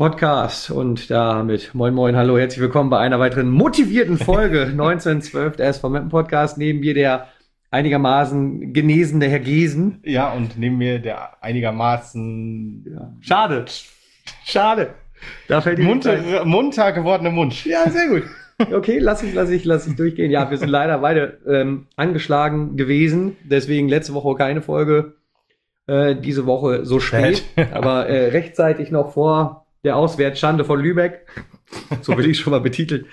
Podcast und damit moin moin, hallo, herzlich willkommen bei einer weiteren motivierten Folge 1912 der SV Meppen Podcast. Neben mir der einigermaßen genesene Herr Gesen. Ja, und neben mir der einigermaßen... Ja. Schade. Da fällt die munter gewordene Mund. Ja, sehr gut. Okay, lass ich durchgehen. Ja, wir sind leider beide angeschlagen gewesen, deswegen letzte Woche keine Folge, diese Woche so spät, aber rechtzeitig noch vor der Auswärtsschande von Lübeck, so will ich schon mal betiteln.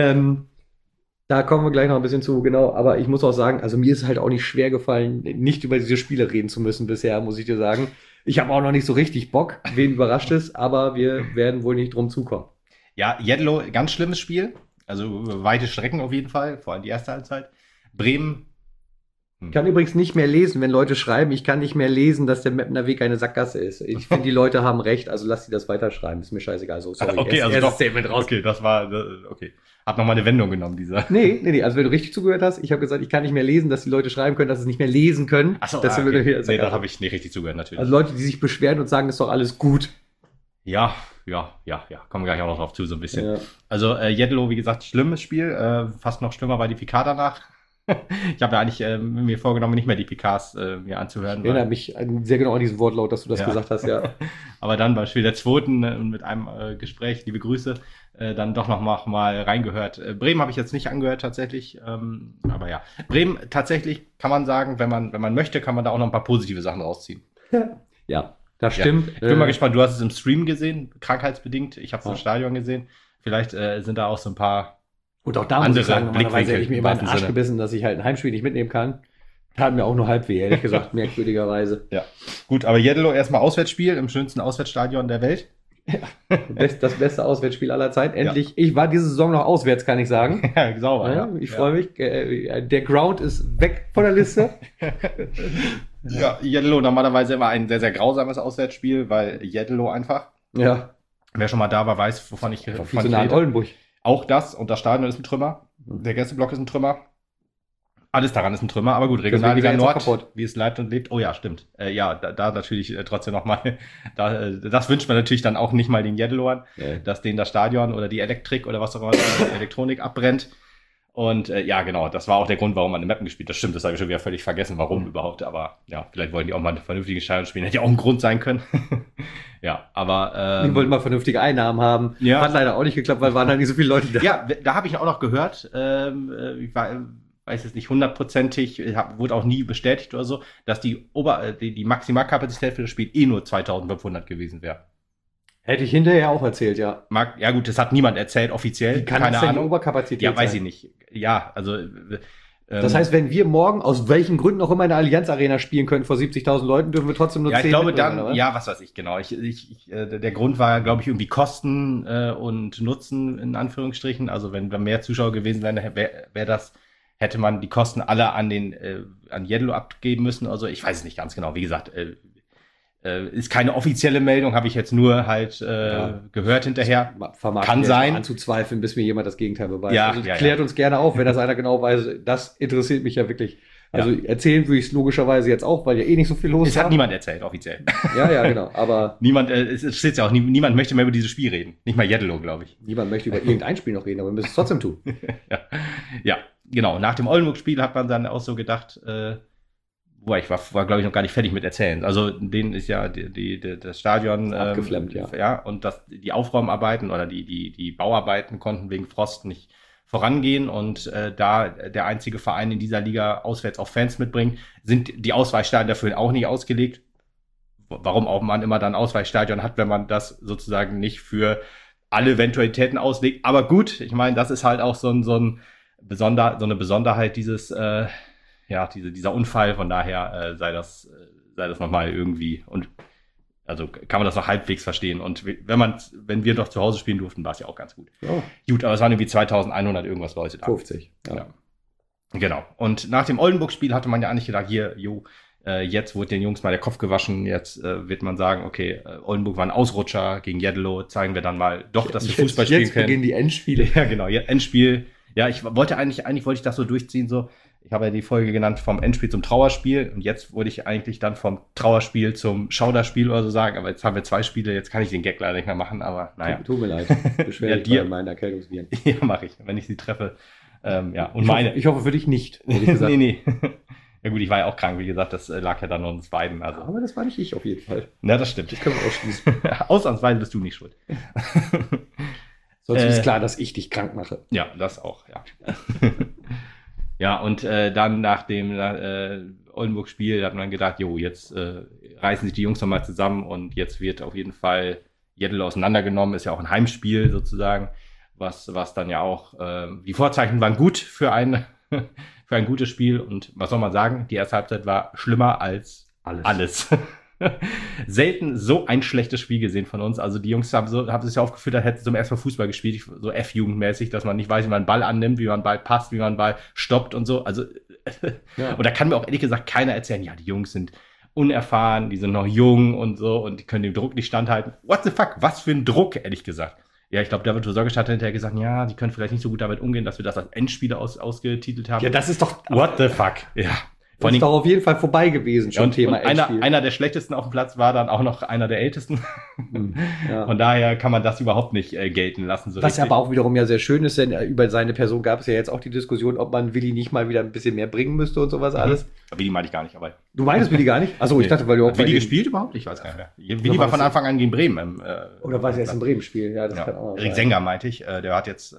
Da kommen wir gleich noch ein bisschen zu, genau. Aber ich muss auch sagen, also mir ist halt auch nicht schwer gefallen, nicht über diese Spiele reden zu müssen bisher, muss ich dir sagen. Ich habe auch noch nicht so richtig Bock, wen überrascht ist, aber wir werden wohl nicht drum zukommen. Ja, Jedlo, ganz schlimmes Spiel. Also weite Strecken auf jeden Fall, vor allem die erste Halbzeit. Bremen. Ich kann übrigens nicht mehr lesen, wenn Leute schreiben, ich kann nicht mehr lesen, dass der Meppener Weg eine Sackgasse ist. Ich finde, die Leute haben recht, also lass sie das weiterschreiben. Ist mir scheißegal. So, sorry. Okay, also doch. Statement raus. Okay, das war, okay. Hat nochmal eine Wendung genommen, dieser. Nee. Also wenn du richtig zugehört hast, ich habe gesagt, ich kann nicht mehr lesen, dass die Leute schreiben können, dass sie es nicht mehr lesen können. Achso, okay. Nee, da habe ich nicht richtig zugehört, natürlich. Also Leute, die sich beschweren und sagen, ist doch alles gut. Ja. Kommen wir gleich auch noch drauf zu, so ein bisschen. Ja. Also, Jedlo, wie gesagt, schlimmes Spiel. Fast noch schlimmer war die PK danach. Ich habe ja eigentlich mir vorgenommen, nicht mehr die PKs mir anzuhören. Ich erinnere mich sehr genau an diesen Wortlaut, dass du das gesagt hast, ja. Aber dann beim Spiel der zweiten mit einem Gespräch, liebe Grüße, dann doch noch mal reingehört. Bremen habe ich jetzt nicht angehört tatsächlich, aber ja. Bremen tatsächlich kann man sagen, wenn man möchte, kann man da auch noch ein paar positive Sachen rausziehen. Ja, das stimmt. Ja. Ich bin mal gespannt, du hast es im Stream gesehen, krankheitsbedingt. Ich habe es im Stadion gesehen. Vielleicht sind da auch so ein paar und auch da muss ich sagen, normalerweise hätte ich mir immer in den Arsch gebissen, dass ich halt ein Heimspiel nicht mitnehmen kann. Tat mir auch nur halb weh, ehrlich gesagt, merkwürdigerweise. Ja, gut, aber Jedlo erstmal Auswärtsspiel im schönsten Auswärtsstadion der Welt. Ja, das beste Auswärtsspiel aller Zeit. Endlich, Ich war diese Saison noch auswärts, kann ich sagen. Ja, sauber. Ja, ich freue mich. Der Ground ist weg von der Liste. Ja, Jedlo normalerweise immer ein sehr, sehr grausames Auswärtsspiel, weil Jedlo einfach. Ja. Wer schon mal da war, weiß, wovon ich rede. So nah an Oldenburg. Auch das und das Stadion ist ein Trümmer. Der Gästeblock ist ein Trümmer. Alles daran ist ein Trümmer, aber gut, Regionalliga Nord, wie es leibt und lebt. Oh ja, stimmt. Da natürlich trotzdem nochmal, das wünscht man natürlich dann auch nicht mal den Jedloern, dass denen das Stadion oder die Elektrik oder was auch immer, die Elektronik abbrennt. Und genau, das war auch der Grund, warum man in Meppen gespielt hat. Das stimmt, das habe ich schon wieder völlig vergessen, warum überhaupt. Aber ja, vielleicht wollten die auch mal einen vernünftigen Stadion spielen. Hätte ja auch ein Grund sein können. Ja, aber die wollten mal vernünftige Einnahmen haben. Ja. Hat leider auch nicht geklappt, weil waren halt nicht so viele Leute da. Ja, da habe ich auch noch gehört, ich weiß jetzt nicht hundertprozentig, wurde auch nie bestätigt oder so, dass die Maximalkapazität für das Spiel nur 2500 gewesen wäre. Hätte ich hinterher auch erzählt, ja. Ja gut, das hat niemand erzählt, offiziell. Wie kann keine Ahnung. Die Oberkapazität sein? Ja, weiß ich nicht. Ja, also... das heißt, wenn wir morgen, aus welchen Gründen auch immer in der Allianz Arena spielen können, vor 70.000 Leuten, dürfen wir trotzdem nur 10 ich glaube dann, oder? Ja, was weiß ich, genau. Der Grund war, glaube ich, irgendwie Kosten und Nutzen, in Anführungsstrichen. Also wenn mehr Zuschauer gewesen wären, hätte man die Kosten alle an Jedlo abgeben müssen. Also ich weiß es nicht ganz genau. Wie gesagt, ist keine offizielle Meldung, habe ich jetzt nur halt gehört hinterher. Kann sein. Anzuzweifeln, bis mir jemand das Gegenteil beweist. Ja, also klärt uns gerne auf, wenn das einer genau weiß. Das interessiert mich ja wirklich. Also erzählen würde ich es logischerweise jetzt auch, weil ja nicht so viel los ist. Es hat niemand erzählt, offiziell. Ja, genau. Aber niemand, es steht ja auch, niemand möchte mehr über dieses Spiel reden. Nicht mal Jedlo, glaube ich. Niemand möchte über irgendein Spiel noch reden, aber wir müssen es trotzdem tun. Ja, genau. Nach dem Oldenburg-Spiel hat man dann auch so gedacht, ich war glaube ich, noch gar nicht fertig mit erzählen. Also denen ist ja das Stadion abgeflammt, ja. Und die Aufräumarbeiten oder die Bauarbeiten konnten wegen Frost nicht vorangehen und da der einzige Verein in dieser Liga auswärts auch Fans mitbringt, sind die Ausweichstadien dafür auch nicht ausgelegt. Warum auch man immer dann Ausweichstadion hat, wenn man das sozusagen nicht für alle Eventualitäten auslegt. Aber gut, ich meine, das ist halt auch so eine Besonderheit dieser Unfall. Von daher sei das nochmal irgendwie, und also kann man das noch halbwegs verstehen. Und wenn wir doch zu Hause spielen durften, war es ja auch ganz gut. Oh. Gut, aber es waren irgendwie 2100 irgendwas Leute da. 50, ja. Genau. Und nach dem Oldenburg-Spiel hatte man ja eigentlich gedacht, jetzt wurde den Jungs mal der Kopf gewaschen, jetzt wird man sagen, okay, Oldenburg war ein Ausrutscher gegen Jedlo, zeigen wir dann mal doch, dass wir Fußball spielen können. Jetzt beginnen die Endspiele. Ja, genau, Endspiel. Ja, eigentlich wollte ich das so durchziehen, so, Ich habe ja die Folge genannt vom Endspiel zum Trauerspiel und jetzt wurde ich eigentlich dann vom Trauerspiel zum Schauderspiel oder so sagen, aber jetzt haben wir 2 Spiele, jetzt kann ich den Gag leider nicht mehr machen, aber naja. Tut mir leid, beschwer dich dir bei meinen Erkältungsviren. Ja, mache ich, wenn ich sie treffe. Ja, und ich hoffe für dich nicht, ehrlich gesagt. Nee. Ja gut, ich war ja auch krank, wie gesagt, das lag ja dann an uns beiden. Also. Aber das war nicht ich auf jeden Fall. Ja, das stimmt. Das können wir ausschließen. Ausnahmsweise bist du nicht schuld. Sonst ist klar, dass ich dich krank mache. Ja, das auch, ja. Ja, und dann nach dem Oldenburg-Spiel hat man gedacht, jo, jetzt reißen sich die Jungs nochmal zusammen und jetzt wird auf jeden Fall Jeddelo auseinandergenommen, ist ja auch ein Heimspiel sozusagen, was dann ja auch, die Vorzeichen waren gut für ein gutes Spiel und was soll man sagen, die erste Halbzeit war schlimmer als alles. Selten so ein schlechtes Spiel gesehen von uns. Also die Jungs haben sich ja aufgeführt, als hätten sie zum ersten Mal Fußball gespielt, so F-Jugendmäßig, dass man nicht weiß, wie man einen Ball annimmt, wie man einen Ball passt, wie man einen Ball stoppt und so. Also ja. Und da kann mir auch ehrlich gesagt keiner erzählen, ja, die Jungs sind unerfahren, die sind noch jung und so und die können dem Druck nicht standhalten. What the fuck? Was für ein Druck, ehrlich gesagt. Ja, ich glaube, David Sorge hat hinterher gesagt, ja, die können vielleicht nicht so gut damit umgehen, dass wir das als Endspiele ausgetitelt haben. Ja, das ist doch... What the fuck? Ja. Das ist doch auf jeden Fall vorbei gewesen, schon Thema Endspiel. Einer der schlechtesten auf dem Platz war dann auch noch einer der ältesten. Ja. Von daher kann man das überhaupt nicht gelten lassen. So was richtig. Aber auch wiederum ja sehr schön ist, denn über seine Person gab es ja jetzt auch die Diskussion, ob man Willi nicht mal wieder ein bisschen mehr bringen müsste und sowas alles. Willi meine ich gar nicht, aber... Du meinst Willi gar nicht? Achso, ich dachte, weil du auch... Hat Willi gespielt überhaupt? Ich weiß gar nicht mehr. Willi war von Anfang an gegen Bremen. Oder war es jetzt im Bremen-Spiel? Ja, das kann auch Erik Sänger meinte ich. Der hat jetzt...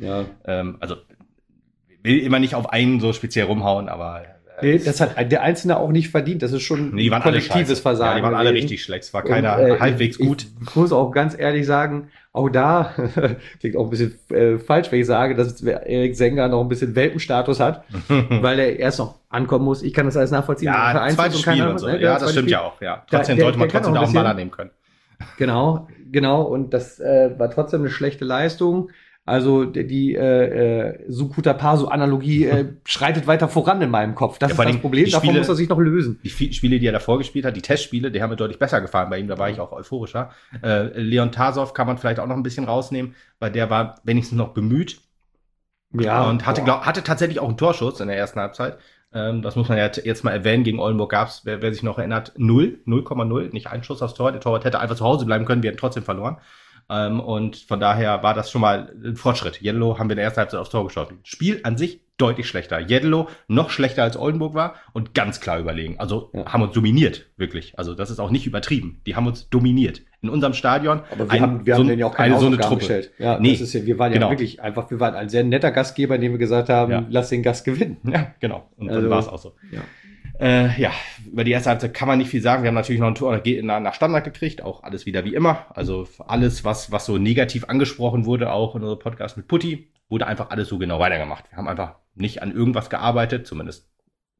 also will immer nicht auf einen so speziell rumhauen, aber... Nee, das hat der Einzelne auch nicht verdient. Das ist schon ein kollektives Versagen. Ja, die waren alle richtig schlecht. Es war keiner halbwegs gut. Ich muss auch ganz ehrlich sagen, auch da klingt auch ein bisschen falsch, wenn ich sage, dass Erik Sänger noch ein bisschen Welpenstatus hat, weil er erst noch ankommen muss. Ich kann das alles nachvollziehen. Ja, zweites Spiel und so. Ja, das stimmt ja auch. Ja. Trotzdem sollte man trotzdem auch einen Baller nehmen können. Genau. Und das war trotzdem eine schlechte Leistung. Also die Sukuta Pasu-Analogie schreitet weiter voran in meinem Kopf. Das ist das Problem, davon muss er sich noch lösen. Die Spiele, die er davor gespielt hat, die Testspiele, die haben mir deutlich besser gefallen bei ihm, da war ich auch euphorischer. Leon Tasov kann man vielleicht auch noch ein bisschen rausnehmen, weil der war wenigstens noch bemüht. Ja. Und hatte tatsächlich auch einen Torschuss in der ersten Halbzeit. Das muss man ja jetzt mal erwähnen, gegen Oldenburg gab's, wer sich noch erinnert, 0,0, nicht ein Schuss aufs Tor. Der Torwart hätte einfach zu Hause bleiben können, wir hätten trotzdem verloren. Und von daher war das schon mal ein Fortschritt. Jeddelo haben wir in der ersten Halbzeit aufs Tor geschossen. Spiel an sich deutlich schlechter. Jeddelo noch schlechter als Oldenburg war und ganz klar überlegen. Also haben uns dominiert, wirklich. Also das ist auch nicht übertrieben. Die haben uns dominiert. In unserem Stadion. Aber wir haben denen ja auch keine Hausaufgaben gestellt. Ja, nee, das ist ja, wir waren ja wirklich einfach, wir waren ein sehr netter Gastgeber, indem wir gesagt haben, lass den Gast gewinnen. Ja, genau. Und dann war es auch so. Ja. Über die erste Halbzeit kann man nicht viel sagen. Wir haben natürlich noch ein Tor nach Standard gekriegt, auch alles wieder wie immer. Also alles, was so negativ angesprochen wurde, auch in unserem Podcast mit Putti, wurde einfach alles so genau weitergemacht. Wir haben einfach nicht an irgendwas gearbeitet, zumindest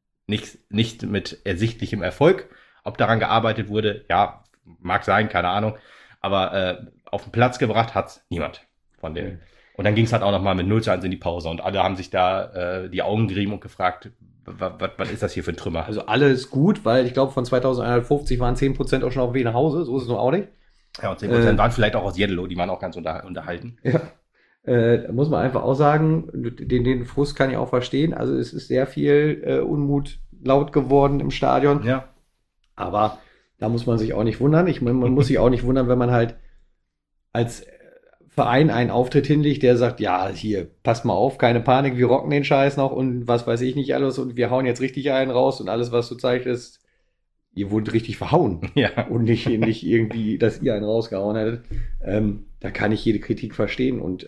nicht mit ersichtlichem Erfolg. Ob daran gearbeitet wurde, ja, mag sein, keine Ahnung. Aber auf den Platz gebracht hat's niemand von denen. Und dann ging es halt auch noch mal mit 0:1 in die Pause und alle haben sich da die Augen gerieben und gefragt, was ist das hier für ein Trümmer? Also alles gut, weil ich glaube, von 2150 waren 10% auch schon auf dem Weg nach Hause. So ist es noch auch nicht. Ja, und 10% waren vielleicht auch aus Jeddelo, die waren auch ganz unterhalten. Ja. Da muss man einfach auch sagen, den Frust kann ich auch verstehen. Also es ist sehr viel Unmut laut geworden im Stadion. Ja. Aber da muss man sich auch nicht wundern. Man muss sich auch nicht wundern, wenn man halt als Verein einen Auftritt hinlegt, der sagt, ja, hier, passt mal auf, keine Panik, wir rocken den Scheiß noch und was weiß ich nicht alles und wir hauen jetzt richtig einen raus und alles, was du zeigst, ist, ihr wurdet richtig verhauen. Ja. Und nicht irgendwie, dass ihr einen rausgehauen hättet. Da kann ich jede Kritik verstehen und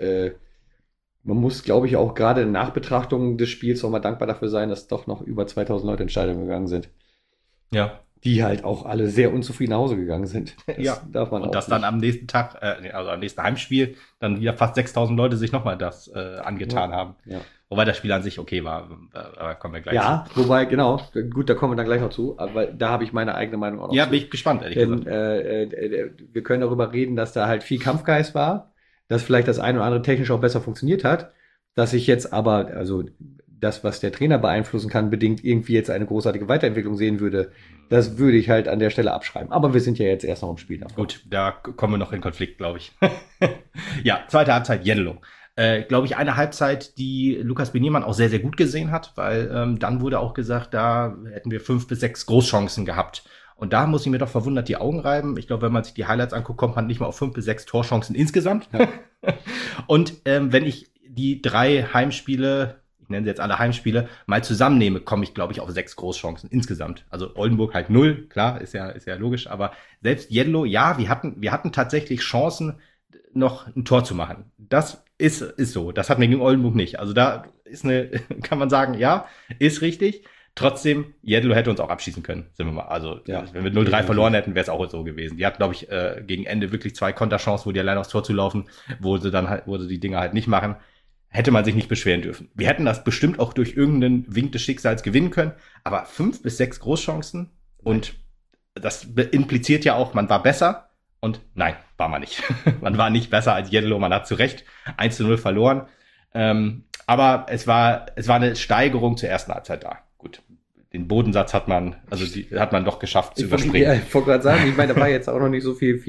man muss, glaube ich, auch gerade in Nachbetrachtung des Spiels auch mal dankbar dafür sein, dass doch noch über 2000 Leute in Stadion gegangen sind. Ja. Die halt auch alle sehr unzufrieden nach Hause gegangen sind. Das darf man auch. Und dass dann am nächsten Tag, also am nächsten Heimspiel, dann wieder fast 6000 Leute sich nochmal das angetan haben. Ja. Wobei das Spiel an sich okay war. Aber kommen wir gleich zu. Wobei, genau. Gut, da kommen wir dann gleich noch zu. Aber da habe ich meine eigene Meinung auch noch. Ja, bin ich gespannt, ehrlich gesagt. Wir können darüber reden, dass da halt viel Kampfgeist war, dass vielleicht das eine oder andere technisch auch besser funktioniert hat, dass ich jetzt aber, also das, was der Trainer beeinflussen kann, bedingt irgendwie jetzt eine großartige Weiterentwicklung sehen würde, das würde ich halt an der Stelle abschreiben. Aber wir sind ja jetzt erst noch im Spiel. Gut, da kommen wir noch in Konflikt, glaube ich. Ja, zweite Halbzeit, Jeddelo. glaube ich, eine Halbzeit, die Lukas Beniermann auch sehr, sehr gut gesehen hat, weil dann wurde auch gesagt, da hätten wir 5 bis 6 Großchancen gehabt. Und da muss ich mir doch verwundert die Augen reiben. Ich glaube, wenn man sich die Highlights anguckt, kommt man nicht mal auf 5 bis 6 Torchancen insgesamt. Ja. Und wenn ich die 3 Heimspiele, ich nenne sie jetzt alle Heimspiele, mal zusammennehme, komme ich, glaube ich, auf 6 Großchancen insgesamt. Also Oldenburg halt 0, klar, ist ja logisch. Aber selbst Jedlo, ja, wir hatten tatsächlich Chancen, noch ein Tor zu machen. Das ist so. Das hatten wir gegen Oldenburg nicht. Also da ist kann man sagen, ja, ist richtig. Trotzdem, Jedlo hätte uns auch abschießen können, sind wir mal. Also, wenn wir 0-3 verloren hätten, wäre es auch so gewesen. Die hat, glaube ich, gegen Ende wirklich 2 Konterchancen, wo die allein aufs Tor zu laufen, wo sie die Dinger halt nicht machen. Hätte man sich nicht beschweren dürfen. Wir hätten das bestimmt auch durch irgendeinen Wink des Schicksals gewinnen können. Aber 5 bis 6 Großchancen und das impliziert ja auch, man war besser. Und nein, war man nicht. Man war nicht besser als Jedlo. Man hat zu Recht 1-0 verloren. Aber es war eine Steigerung zur ersten Halbzeit da. Gut, den Bodensatz hat man doch geschafft zu überspringen. Ja, ich wollte gerade sagen, ich meine, da war jetzt auch noch nicht so viel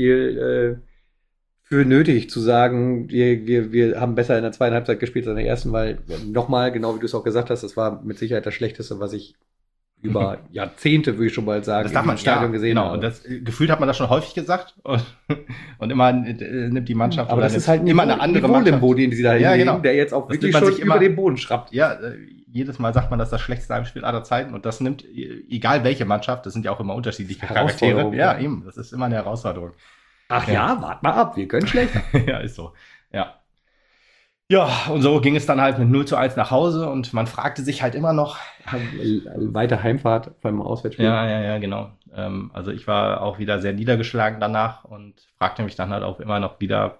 für nötig zu sagen, wir haben besser in der zweiten Halbzeit gespielt als in der ersten, weil nochmal, genau wie du es auch gesagt hast, das war mit Sicherheit das Schlechteste, was ich über Jahrzehnte, würde ich schon mal sagen, das darf man im Stadion gesehen genau. habe. Und das gefühlt hat man das schon häufig gesagt und immer nimmt die Mannschaft aber das ist halt immer eine andere Mannschaft, den sie da hinlegen, der jetzt auch wirklich schon über den Boden schrappt. Ja, jedes Mal sagt man, das ist das schlechteste Heimspiel aller Zeiten und das nimmt, egal welche Mannschaft, das sind ja auch immer unterschiedliche Charaktere. Ja, eben, das ist immer eine Herausforderung. Ach ja, wart mal ab, wir können schlechter. Ja, ist so, ja. Ja, und so ging es dann halt mit 0-1 nach Hause und man fragte sich halt immer noch. Weiter Heimfahrt beim Auswärtsspiel. Ja, genau. Also ich war auch wieder sehr niedergeschlagen danach und fragte mich dann halt auch immer noch wieder,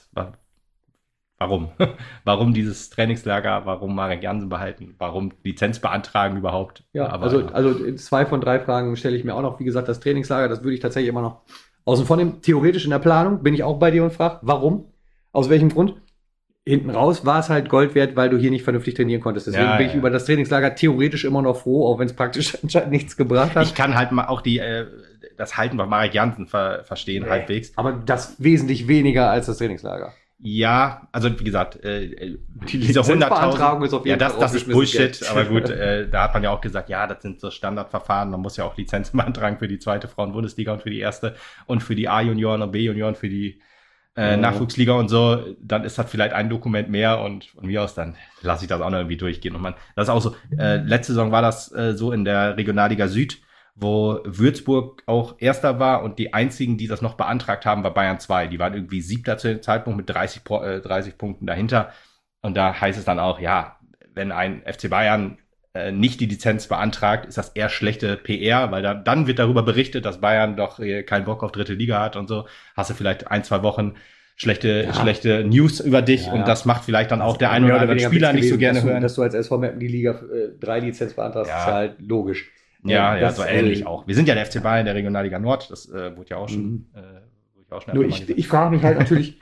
warum? Warum dieses Trainingslager, warum Marek Jansen behalten, warum Lizenz beantragen überhaupt? Ja, aber also 2 von 3 Fragen stelle ich mir auch noch. Wie gesagt, das Trainingslager, das würde ich tatsächlich immer noch außen vor nehmen. Theoretisch in der Planung bin ich auch bei dir und frage, warum? Aus welchem Grund? Hinten raus war es halt Gold wert, weil du hier nicht vernünftig trainieren konntest. Deswegen bin ich über das Trainingslager theoretisch immer noch froh, auch wenn es praktisch anscheinend nichts gebracht hat. Ich kann halt mal auch das Halten bei Marek Jansen verstehen halbwegs. Aber das wesentlich weniger als das Trainingslager. Ja, also wie gesagt, diese 100.000 ist auf jeden Fall das ist Bullshit, aber gut, da hat man ja auch gesagt, ja, das sind so Standardverfahren, man muss ja auch Lizenzen beantragen für die zweite Frauen-Bundesliga und für die erste und für die A-Junioren und B-Junioren, für die Nachwuchsliga und so, dann ist das vielleicht ein Dokument mehr und von mir aus, dann lasse ich das auch noch irgendwie durchgehen. Und das ist auch so, letzte Saison war das so in der Regionalliga Süd, wo Würzburg auch Erster war und die einzigen, die das noch beantragt haben, war Bayern 2. Die waren irgendwie 7. zu dem Zeitpunkt mit 30 Punkten dahinter. Und da heißt es dann auch, ja, wenn ein FC Bayern nicht die Lizenz beantragt, ist das eher schlechte PR, weil dann wird darüber berichtet, dass Bayern doch keinen Bock auf dritte Liga hat und so. Hast du vielleicht 1-2 Wochen schlechte News über dich und das macht vielleicht dann auch der ein oder andere Spieler nicht so gerne hören. Dass du als SV Meppen die Liga 3 Lizenz beantragst, ist halt logisch. Ja, so ähnlich auch. Wir sind ja der FC Bayern der Regionalliga Nord, das wurde ja auch schon Nur ich frage mich halt natürlich,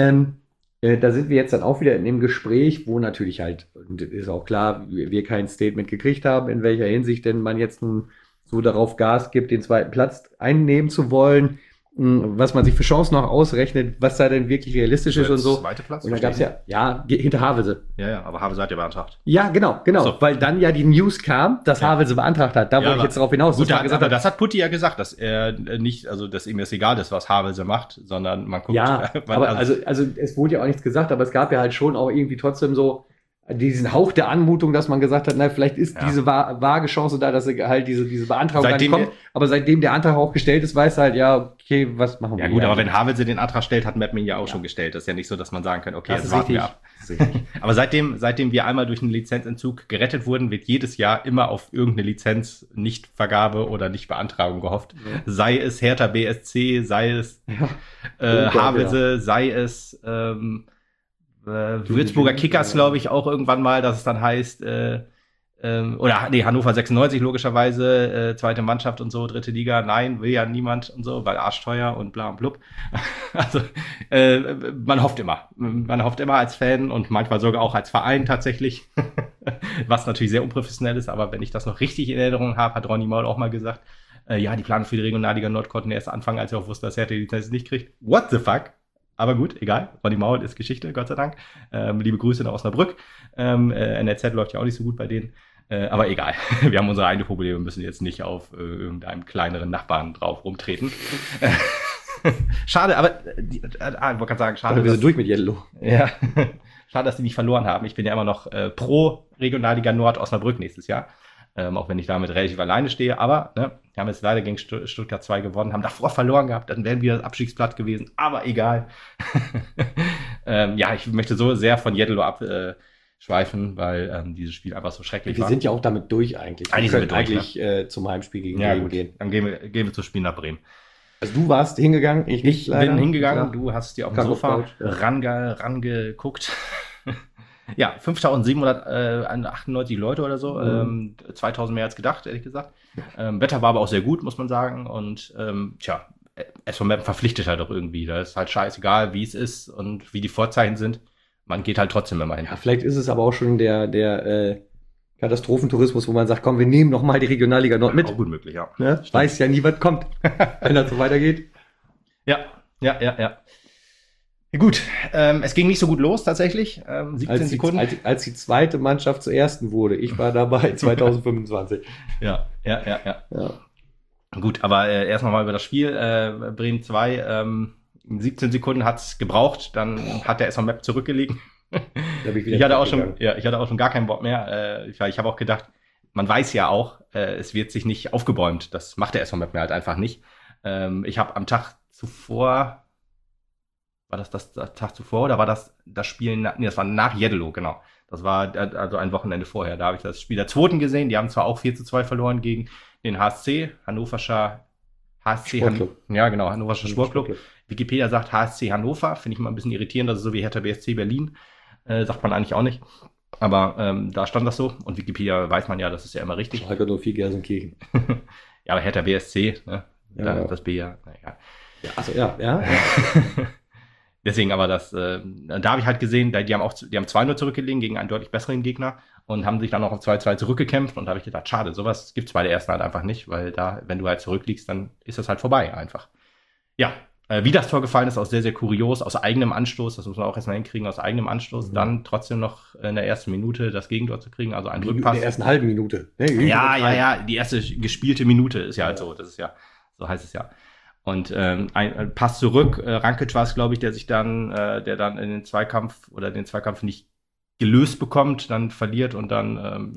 da sind wir jetzt dann auch wieder in dem Gespräch, wo natürlich halt, und ist auch klar, wir kein Statement gekriegt haben, in welcher Hinsicht denn man jetzt nun so darauf Gas gibt, den zweiten Platz einnehmen zu wollen, was man sich für Chancen noch ausrechnet, was da denn wirklich realistisch ist und so. Zweite Platz? Und da gab es hinter Havelse. Ja, aber Havelse hat ja beantragt. Ja, genau, so. Weil dann ja die News kam, dass Havelse beantragt hat. Da wollte ich jetzt darauf hinaus. Gut, aber das hat Putti ja gesagt, dass er nicht, also dass ihm das egal ist, was Havelse macht, sondern man guckt. Ja, aber also es wurde ja auch nichts gesagt, aber es gab ja halt schon auch irgendwie trotzdem so diesen Hauch der Anmutung, dass man gesagt hat, na, vielleicht ist diese vage Chance da, dass halt diese Beantragung dann kommt. Aber seitdem der Antrag auch gestellt ist, weiß halt, ja, okay, was machen wir? Ja gut, aber wenn Havelse den Antrag stellt, hat Meppen ihn ja auch schon gestellt. Das ist ja nicht so, dass man sagen kann, okay, jetzt warten wir ab. Aber seitdem wir einmal durch einen Lizenzentzug gerettet wurden, wird jedes Jahr immer auf irgendeine Lizenznichtvergabe oder Nichtbeantragung gehofft. Ja. Sei es Hertha BSC, sei es Havelse, sei es Würzburger Kickers, glaube ich, auch irgendwann mal, dass es dann heißt, Hannover 96 logischerweise, zweite Mannschaft und so, dritte Liga, nein, will ja niemand und so, weil arschteuer und bla und blub. Also man hofft immer als Fan und manchmal sogar auch als Verein tatsächlich, was natürlich sehr unprofessionell ist, aber wenn ich das noch richtig in Erinnerung habe, hat Ronny Maul auch mal gesagt, die Planung für die Regionalliga Nord konnten erst anfangen, als er auch wusste, dass Hertha die Lizenz nicht kriegt. What the fuck? Aber gut, egal. Ronny Maul ist Geschichte, Gott sei Dank. Liebe Grüße nach Osnabrück. NRZ läuft ja auch nicht so gut bei denen. Aber egal. Wir haben unsere eigenen Probleme, müssen jetzt nicht auf irgendeinem kleineren Nachbarn drauf rumtreten. Schade, aber ich wollte gerade sagen, schade. Wir sind durch mit Yellow. Ja. Schade, dass die nicht verloren haben. Ich bin ja immer noch pro Regionalliga Nord Osnabrück nächstes Jahr. Auch wenn ich damit relativ alleine stehe. Aber wir haben jetzt leider gegen Stuttgart 2 gewonnen, haben davor verloren gehabt. Dann wären wir das Abstiegsblatt gewesen. Aber egal. Ich möchte so sehr von Jeddelo abschweifen, weil dieses Spiel einfach so schrecklich war. Wir sind ja auch damit durch eigentlich. Wir können eigentlich zum Heimspiel gegen Bremen gehen. Dann gehen wir zu Spiel nach Bremen. Also du warst hingegangen, ich nicht leider. Bin hingegangen, du hast dir auf dem Sofa rangeguckt. Ja, 5.798 Leute oder so, 2.000 mehr als gedacht, ehrlich gesagt. Wetter war aber auch sehr gut, muss man sagen. Und SV Meppen verpflichtet halt auch irgendwie. Da ist halt scheißegal, wie es ist und wie die Vorzeichen sind. Man geht halt trotzdem immer hin. Ja, vielleicht ist es aber auch schon der Katastrophentourismus, wo man sagt, komm, wir nehmen noch mal die Regionalliga Nord mit. Auch gut möglich, ja. Ne? Weiß ja nie, was kommt, wenn das so weitergeht. Ja. Gut, es ging nicht so gut los tatsächlich. 17 Sekunden. Als die zweite Mannschaft zur ersten wurde. Ich war dabei 2025. Ja. Gut, aber erst noch mal über das Spiel. Bremen 2, 17 Sekunden hat's gebraucht, dann hat der SV Mepp zurückgelegen. Ich hatte auch schon gar keinen Bock mehr. Ich habe auch gedacht, man weiß ja auch, es wird sich nicht aufgebäumt. Das macht der SV Mepp halt einfach nicht. Ich habe am Tag zuvor, war das Tag zuvor oder war das Spiel, das war nach Jeddelo, genau. Das war also ein Wochenende vorher. Da habe ich das Spiel der Zweiten gesehen. Die haben zwar auch 4-2 verloren gegen den HSC, Hannoverscher Sportclub. Hannoverscher Sportclub. Wikipedia sagt HSC Hannover, finde ich immer ein bisschen irritierend, das ist so wie Hertha BSC Berlin. Sagt man eigentlich auch nicht. Aber da stand das so. Und Wikipedia weiß man ja, das ist ja immer richtig. Schalke 04 Gelsenkirchen. Ja, aber Hertha BSC, ne? Ja. Das B ja, egal. Ja, also ja. Deswegen aber da habe ich halt gesehen, die haben 2-0 zurückgelegen gegen einen deutlich besseren Gegner und haben sich dann noch auf 2-2 zurückgekämpft und da habe ich gedacht, schade, sowas gibt's bei der ersten halt einfach nicht, weil da, wenn du halt zurückliegst, dann ist das halt vorbei einfach. Ja, wie das Tor gefallen ist, auch sehr, sehr kurios, aus eigenem Anstoß, das muss man auch erstmal hinkriegen, aus eigenem Anstoß, dann trotzdem noch in der ersten Minute das Gegentor zu kriegen, also ein Rückpass. In der ersten halben Minute. Ja, die erste gespielte Minute ist ja halt so, das ist ja, so heißt es ja. Und ein Pass zurück, Rankic war es, glaube ich, der dann in den Zweikampf oder den Zweikampf nicht gelöst bekommt, dann verliert und dann,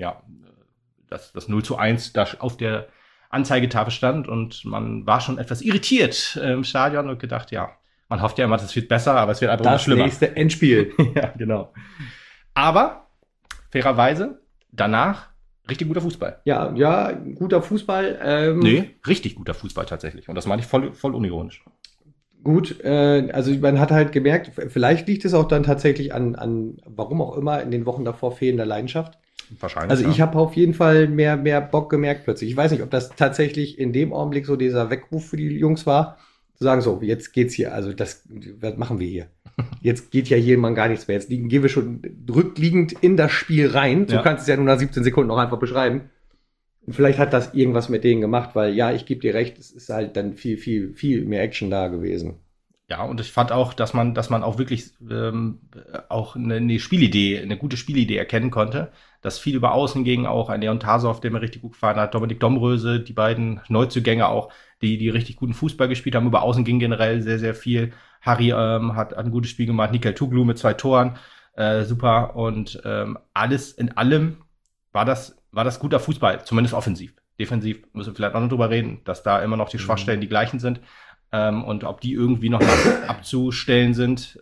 das 0-1 da auf der Anzeigetafel stand und man war schon etwas irritiert im Stadion und gedacht, ja, man hofft ja immer, das wird besser, aber es wird einfach immer schlimmer. Das nächste Endspiel. Ja, genau. Aber, fairerweise, danach richtig guter Fußball. Ja, guter Fußball. Richtig guter Fußball tatsächlich. Und das meine ich voll unironisch. Gut, also man hat halt gemerkt, vielleicht liegt es auch dann tatsächlich an warum auch immer, in den Wochen davor fehlender Leidenschaft. Wahrscheinlich. Also ich habe auf jeden Fall mehr Bock gemerkt plötzlich. Ich weiß nicht, ob das tatsächlich in dem Augenblick so dieser Weckruf für die Jungs war, zu sagen, so, jetzt geht's hier, also was machen wir hier? Jetzt geht ja hier mal gar nichts mehr. Jetzt gehen wir schon rückliegend in das Spiel rein. Du kannst es ja nur nach 17 Sekunden noch einfach beschreiben. Und vielleicht hat das irgendwas mit denen gemacht, weil ja, ich gebe dir recht, es ist halt dann viel mehr Action da gewesen. Ja, und ich fand auch, dass man auch wirklich auch eine Spielidee, eine gute Spielidee erkennen konnte, dass viel über Außen ging, auch ein Leon Tasov, der mir richtig gut gefallen hat, Dominik Domröse, die beiden Neuzugänge auch, die richtig guten Fußball gespielt haben. Über Außen ging generell sehr, sehr viel. Harry hat ein gutes Spiel gemacht, Nikel Tuglu mit 2 Toren, super. Und alles in allem war das guter Fußball, zumindest offensiv. Defensiv müssen wir vielleicht auch noch drüber reden, dass da immer noch die Schwachstellen die gleichen sind. Und ob die irgendwie noch abzustellen sind,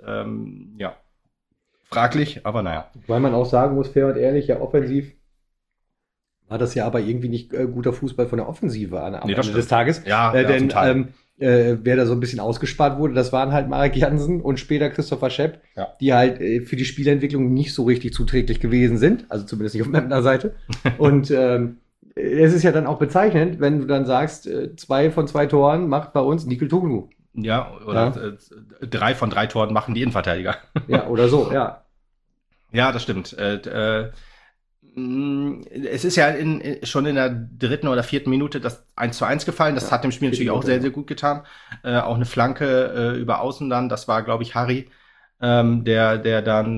fraglich, aber naja. Weil man auch sagen muss, fair und ehrlich, ja, offensiv war das ja aber irgendwie nicht guter Fußball von der Offensive am Ende des Tages. Ja, denn wer da so ein bisschen ausgespart wurde, das waren halt Marek Jansen und später Christopher Schepp, die halt für die Spielentwicklung nicht so richtig zuträglich gewesen sind, also zumindest nicht auf meiner Seite. Und es ist ja dann auch bezeichnend, wenn du dann sagst, 2 von 2 Toren macht bei uns Nikel Tuglu. Ja, oder 3 von 3 Toren machen die Innenverteidiger. Ja, oder so, ja. Ja, das stimmt. Es ist ja schon in der 3. oder 4. Minute das 1:1 gefallen. Das hat dem Spiel natürlich auch sehr, sehr gut getan. Auch eine Flanke über Außen dann. Das war, glaube ich, Harry, der dann,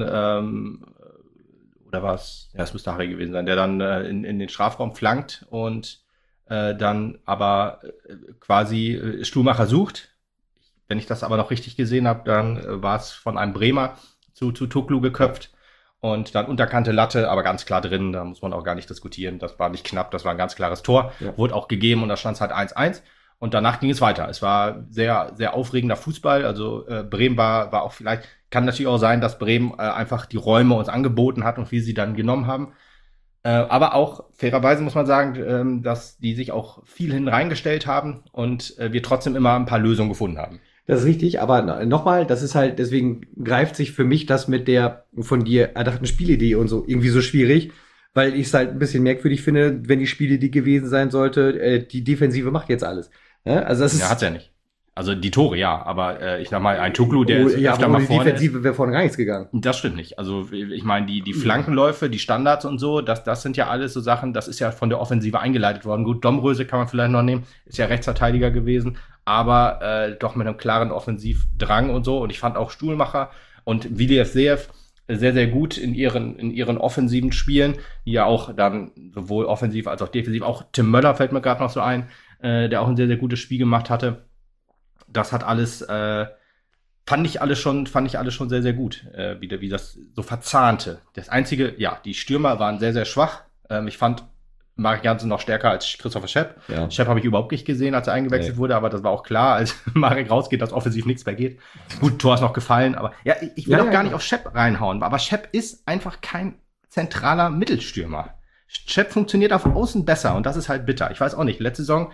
oder war es? Ja, es müsste Harry gewesen sein, der dann in den Strafraum flankt und dann aber quasi Stuhlmacher sucht. Wenn ich das aber noch richtig gesehen habe, dann war es von einem Bremer zu Toklu geköpft. Und dann unterkante Latte, aber ganz klar drin, da muss man auch gar nicht diskutieren. Das war nicht knapp, das war ein ganz klares Tor. Ja. Wurde auch gegeben und da stand es halt 1:1. Und danach ging es weiter. Es war sehr, sehr aufregender Fußball. Also Bremen war auch vielleicht, kann natürlich auch sein, dass Bremen einfach die Räume uns angeboten hat und wir sie dann genommen haben. Aber auch fairerweise muss man sagen, dass die sich auch viel hineingestellt haben und wir trotzdem immer ein paar Lösungen gefunden haben. Das ist richtig, aber nochmal, das ist halt, deswegen greift sich für mich das mit der von dir erdachten Spielidee und so irgendwie so schwierig, weil ich es halt ein bisschen merkwürdig finde, wenn die Spielidee gewesen sein sollte, die Defensive macht jetzt alles. Also das ist, ja, hat's ja nicht. Also die Tore, ja, aber ich sag mal, ein Toklu, der ist öfter mal vorne. Die Defensive wäre vorne gar nichts gegangen. Das stimmt nicht. Also ich meine, die Flankenläufe, die Standards und so, das sind ja alles so Sachen, das ist ja von der Offensive eingeleitet worden. Gut, Domröse kann man vielleicht noch nehmen, ist ja Rechtsverteidiger gewesen, aber doch mit einem klaren Offensivdrang und so. Und ich fand auch Stuhlmacher und Villiers-Seev sehr, sehr gut in ihren offensiven Spielen, die ja auch dann sowohl offensiv als auch defensiv, auch Tim Möller fällt mir gerade noch so ein, der auch ein sehr, sehr gutes Spiel gemacht hatte. Das hat alles, fand ich alles schon sehr, sehr gut, wie das so verzahnte. Das Einzige, ja, die Stürmer waren sehr, sehr schwach. Ich fand Marek Jansen noch stärker als Christopher Schepp. Ja. Schepp habe ich überhaupt nicht gesehen, als er eingewechselt wurde, aber das war auch klar, als Marek rausgeht, dass offensiv nichts mehr geht. Gut, Tor ist noch gefallen, aber ja, ich will auch gar nicht auf Schepp reinhauen, aber Schepp ist einfach kein zentraler Mittelstürmer. Schepp funktioniert auf Außen besser und das ist halt bitter. Ich weiß auch nicht, letzte Saison,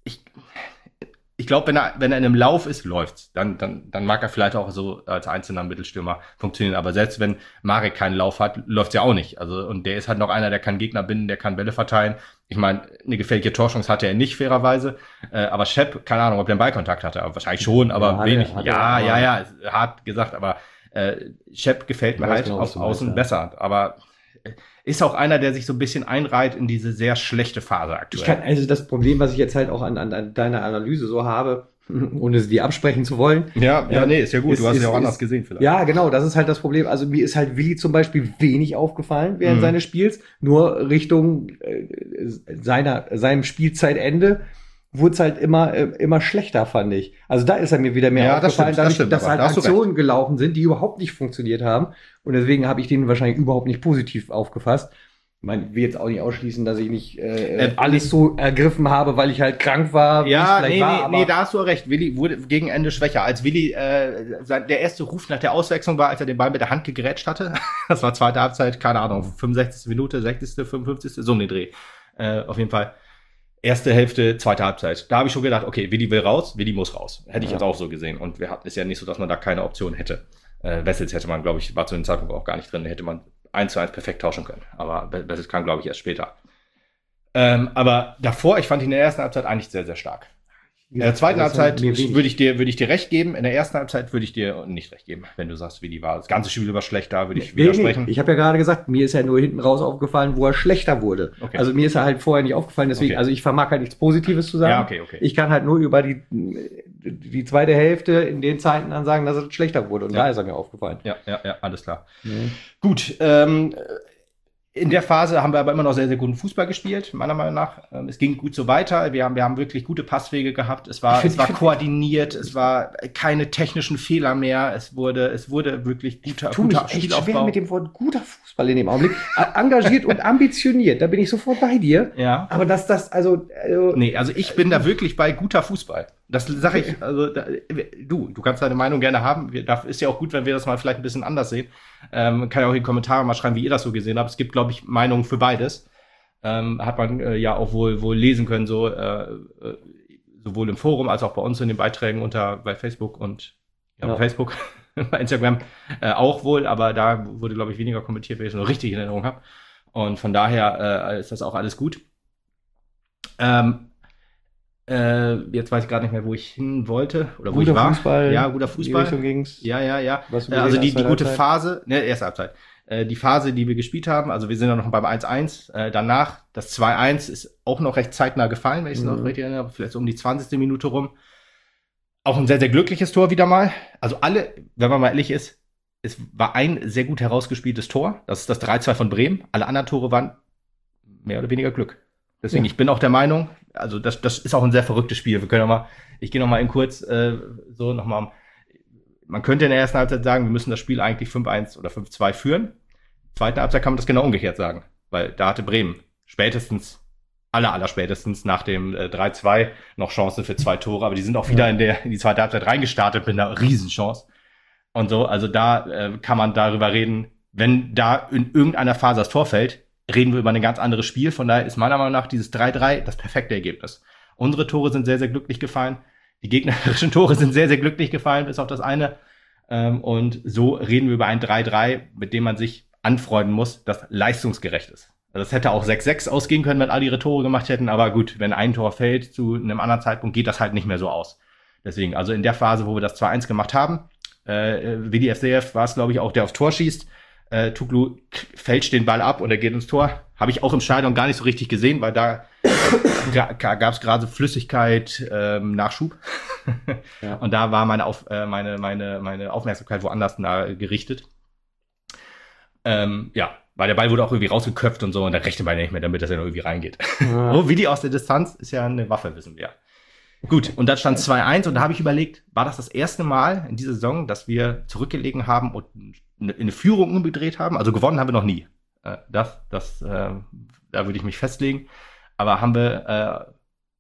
ich glaube, wenn er in einem Lauf ist, läuft's. Dann mag er vielleicht auch so als einzelner Mittelstürmer funktionieren. Aber selbst wenn Marek keinen Lauf hat, läuft's ja auch nicht. Also, und der ist halt noch einer, der kann Gegner binden, der kann Bälle verteilen. Ich meine, eine gefährliche Torchance hatte er nicht, fairerweise. Aber Schepp, keine Ahnung, ob der einen Ballkontakt hatte. Aber wahrscheinlich schon, aber ja, wenig. Ja, hart gesagt. Aber Schepp gefällt mir halt auf Außen besser. Aber ist auch einer, der sich so ein bisschen einreiht in diese sehr schlechte Phase aktuell. Also das Problem, was ich jetzt halt auch an deiner Analyse so habe, ohne sie dir absprechen zu wollen. Nee, ist ja gut. Du hast es ja auch anders gesehen vielleicht. Ja, genau, das ist halt das Problem. Also mir ist halt Willi zum Beispiel wenig aufgefallen während seines Spiels. Nur Richtung seinem Spielzeitende wurde es halt immer schlechter, fand ich. Also da ist er mir wieder mehr aufgefallen, dass halt Aktionen gelaufen sind, die überhaupt nicht funktioniert haben. Und deswegen habe ich den wahrscheinlich überhaupt nicht positiv aufgefasst. Ich meine, ich will jetzt auch nicht ausschließen, dass ich nicht alles so ergriffen habe, weil ich halt krank war. Ja, nee, da hast du recht. Willi wurde gegen Ende schwächer. Als Willi, der erste Ruf nach der Auswechslung war, als er den Ball mit der Hand gegrätscht hatte. Das war zweite Halbzeit, keine Ahnung, 65. Minute, 60., 55., so um den Dreh. Auf jeden Fall. Erste Hälfte, zweite Halbzeit. Da habe ich schon gedacht, okay, Willi will raus, Willi muss raus. Hätte ich jetzt auch so gesehen. Und ist ja nicht so, dass man da keine Option hätte. Wessels hätte man, glaube ich, war zu dem Zeitpunkt auch gar nicht drin. Hätte man 1:1 perfekt tauschen können. Aber Wessels kam, glaube ich, erst später. Aber davor, ich fand ihn in der ersten Halbzeit eigentlich sehr, sehr stark. In der zweiten Halbzeit würde ich dir recht geben. In der ersten Halbzeit würde ich dir nicht recht geben, wenn du sagst, Willi war das ganze Spiel war schlecht, da würde ich widersprechen. Ich habe ja gerade gesagt, mir ist ja nur hinten raus aufgefallen, wo er schlechter wurde. Okay. Also mir ist er halt vorher nicht aufgefallen, deswegen, also ich vermag halt nichts Positives zu sagen. Ja, okay. Ich kann halt nur über die zweite Hälfte in den Zeiten dann sagen, dass er schlechter wurde. Und da ist er mir aufgefallen. Ja, alles klar. Gut, in der Phase haben wir aber immer noch sehr, sehr guten Fußball gespielt, meiner Meinung nach. Es ging gut so weiter. Wir haben wirklich gute Passwege gehabt. Es war koordiniert. Es war keine technischen Fehler mehr. Es wurde wirklich guter Spielaufbau. Ich schwer mit dem Wort guter Fußball in dem Augenblick. Engagiert und ambitioniert. Da bin ich sofort bei dir. Ja. Aber nee, also ich bin da wirklich bei guter Fußball. Das sage ich, also du kannst deine Meinung gerne haben. Da ist ja auch gut, wenn wir das mal vielleicht ein bisschen anders sehen. Kann ja auch in die Kommentare mal schreiben, wie ihr das so gesehen habt. Es gibt, glaube ich, Meinungen für beides. Hat man ja auch wohl lesen können, so sowohl im Forum als auch bei uns in den Beiträgen bei Facebook und bei Facebook, bei Instagram auch wohl, aber da wurde, glaube ich, weniger kommentiert, wenn ich es noch richtig in Erinnerung habe. Und von daher ist das auch alles gut. Jetzt weiß ich gerade nicht mehr, wo ich hin wollte oder wo ich war. Fußball, ja, guter Fußball. In die Richtung ging's. Ja. Also die gute Phase, erste Halbzeit. die Phase, die wir gespielt haben, also wir sind ja noch beim 1-1, danach, das 2-1 ist auch noch recht zeitnah gefallen, wenn ich es noch richtig erinnere, vielleicht so um die 20. Minute rum. Auch ein sehr, sehr glückliches Tor wieder mal. Also alle, wenn man mal ehrlich ist, es war ein sehr gut herausgespieltes Tor. Das ist das 3-2 von Bremen. Alle anderen Tore waren mehr oder weniger Glück. Deswegen, ich bin auch der Meinung, also das ist auch ein sehr verrücktes Spiel. Wir können ich gehe noch mal eben kurz man könnte in der ersten Halbzeit sagen, wir müssen das Spiel eigentlich 5-1 oder 5-2 führen. Zweite Halbzeit kann man das genau umgekehrt sagen, weil da hatte Bremen allerspätestens nach dem 3-2 noch Chancen für 2 Tore, aber die sind auch wieder in die zweite Halbzeit reingestartet mit einer Riesenchance. Und so, also da kann man darüber reden, wenn da in irgendeiner Phase das Tor fällt, reden wir über ein ganz anderes Spiel. Von daher ist meiner Meinung nach dieses 3-3 das perfekte Ergebnis. Unsere Tore sind sehr, sehr glücklich gefallen. Die gegnerischen Tore sind sehr, sehr glücklich gefallen, bis auf das eine. Und so reden wir über ein 3-3, mit dem man sich anfreunden muss, das leistungsgerecht ist. Also das hätte auch 6-6 ausgehen können, wenn alle ihre Tore gemacht hätten. Aber gut, wenn ein Tor fällt zu einem anderen Zeitpunkt, geht das halt nicht mehr so aus. Deswegen, also in der Phase, wo wir das 2-1 gemacht haben, Vidi FDF war es, glaube ich, auch, der aufs Tor schießt. Tuglu fälscht den Ball ab und er geht ins Tor. Habe ich auch im Stadion gar nicht so richtig gesehen, weil da gab es gerade Flüssigkeit, Nachschub. Ja. Und da war meine Aufmerksamkeit woanders gerichtet. Weil der Ball wurde auch irgendwie rausgeköpft und so und da rechnet man nicht mehr damit, dass er noch irgendwie reingeht. Ja. So, Vidi aus der Distanz ist ja eine Waffe, wissen wir. Gut, und dann stand 2-1 und da habe ich überlegt, war das erste Mal in dieser Saison, dass wir zurückgelegen haben und eine Führung umgedreht haben? Also gewonnen haben wir noch nie. Da würde ich mich festlegen. Aber haben wir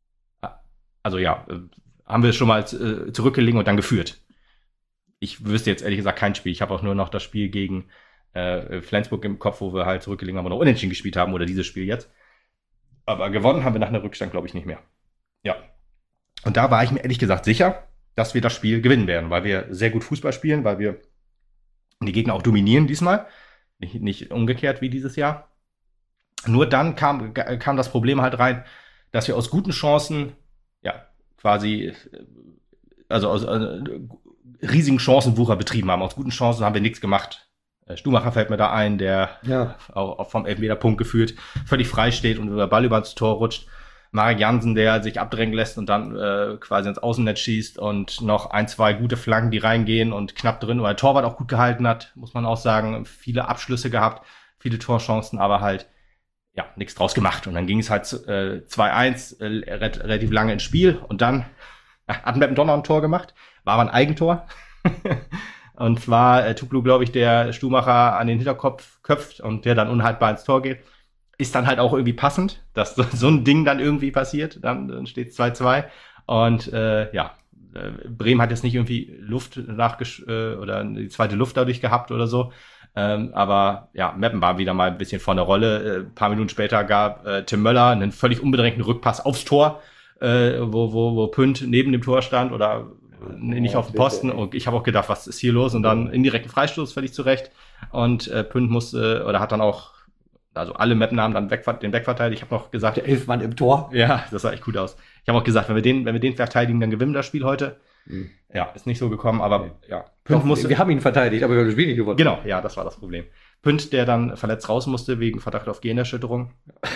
schon mal zurückgelegen und dann geführt. Ich wüsste jetzt ehrlich gesagt kein Spiel. Ich habe auch nur noch das Spiel gegen Flensburg im Kopf, wo wir halt zurückgelegen haben und noch unentschieden gespielt haben oder dieses Spiel jetzt. Aber gewonnen haben wir nach einer Rückstand, glaube ich, nicht mehr. Ja. Und da war ich mir ehrlich gesagt sicher, dass wir das Spiel gewinnen werden, weil wir sehr gut Fußball spielen, weil wir die Gegner auch dominieren diesmal. Nicht umgekehrt wie dieses Jahr. Nur dann kam das Problem halt rein, dass wir aus guten Chancen, aus riesigen Chancenwucher betrieben haben. Aus guten Chancen haben wir nichts gemacht. Stumacher fällt mir da ein, der auch vom Elfmeterpunkt geführt völlig frei steht und der Ball über das Tor rutscht. Marek Jansen, der sich abdrängen lässt und dann quasi ins Außennetz schießt und noch 1, 2 gute Flanken, die reingehen und knapp drin, oder der Torwart auch gut gehalten hat, muss man auch sagen. Viele Abschlüsse gehabt, viele Torchancen, aber halt nichts draus gemacht. Und dann ging es halt 2-1 relativ lange ins Spiel und dann hat Meppen Donner ein Tor gemacht, war aber ein Eigentor. Und zwar Tuglu, glaube ich, der Stumacher an den Hinterkopf köpft und der dann unhaltbar ins Tor geht. Ist dann halt auch irgendwie passend, dass so ein Ding dann irgendwie passiert. Dann steht es 2-2. Und Bremen hat jetzt nicht irgendwie Luft oder die zweite Luft dadurch gehabt oder so. Aber Meppen war wieder mal ein bisschen vor der Rolle. Ein paar Minuten später gab Tim Möller einen völlig unbedrängten Rückpass aufs Tor, wo Pünd neben dem Tor stand oder nicht auf dem Posten. Und ich habe auch gedacht, was ist hier los? Und dann indirekten Freistoß, völlig zurecht. Und Pünd hat dann auch, also alle Meppen haben dann den wegverteidigt. Ich habe noch gesagt, der 11 Mann im Tor. Ja, das sah echt gut aus. Ich habe auch gesagt, wenn wir den verteidigen, dann gewinnen wir das Spiel heute. Ja, ist nicht so gekommen, aber Pünd musste. Wir haben ihn verteidigt, aber wir haben das Spiel nicht gewonnen. Genau, ja, das war das Problem. Pünd, der dann verletzt raus musste wegen Verdacht auf Gehirnerschütterung,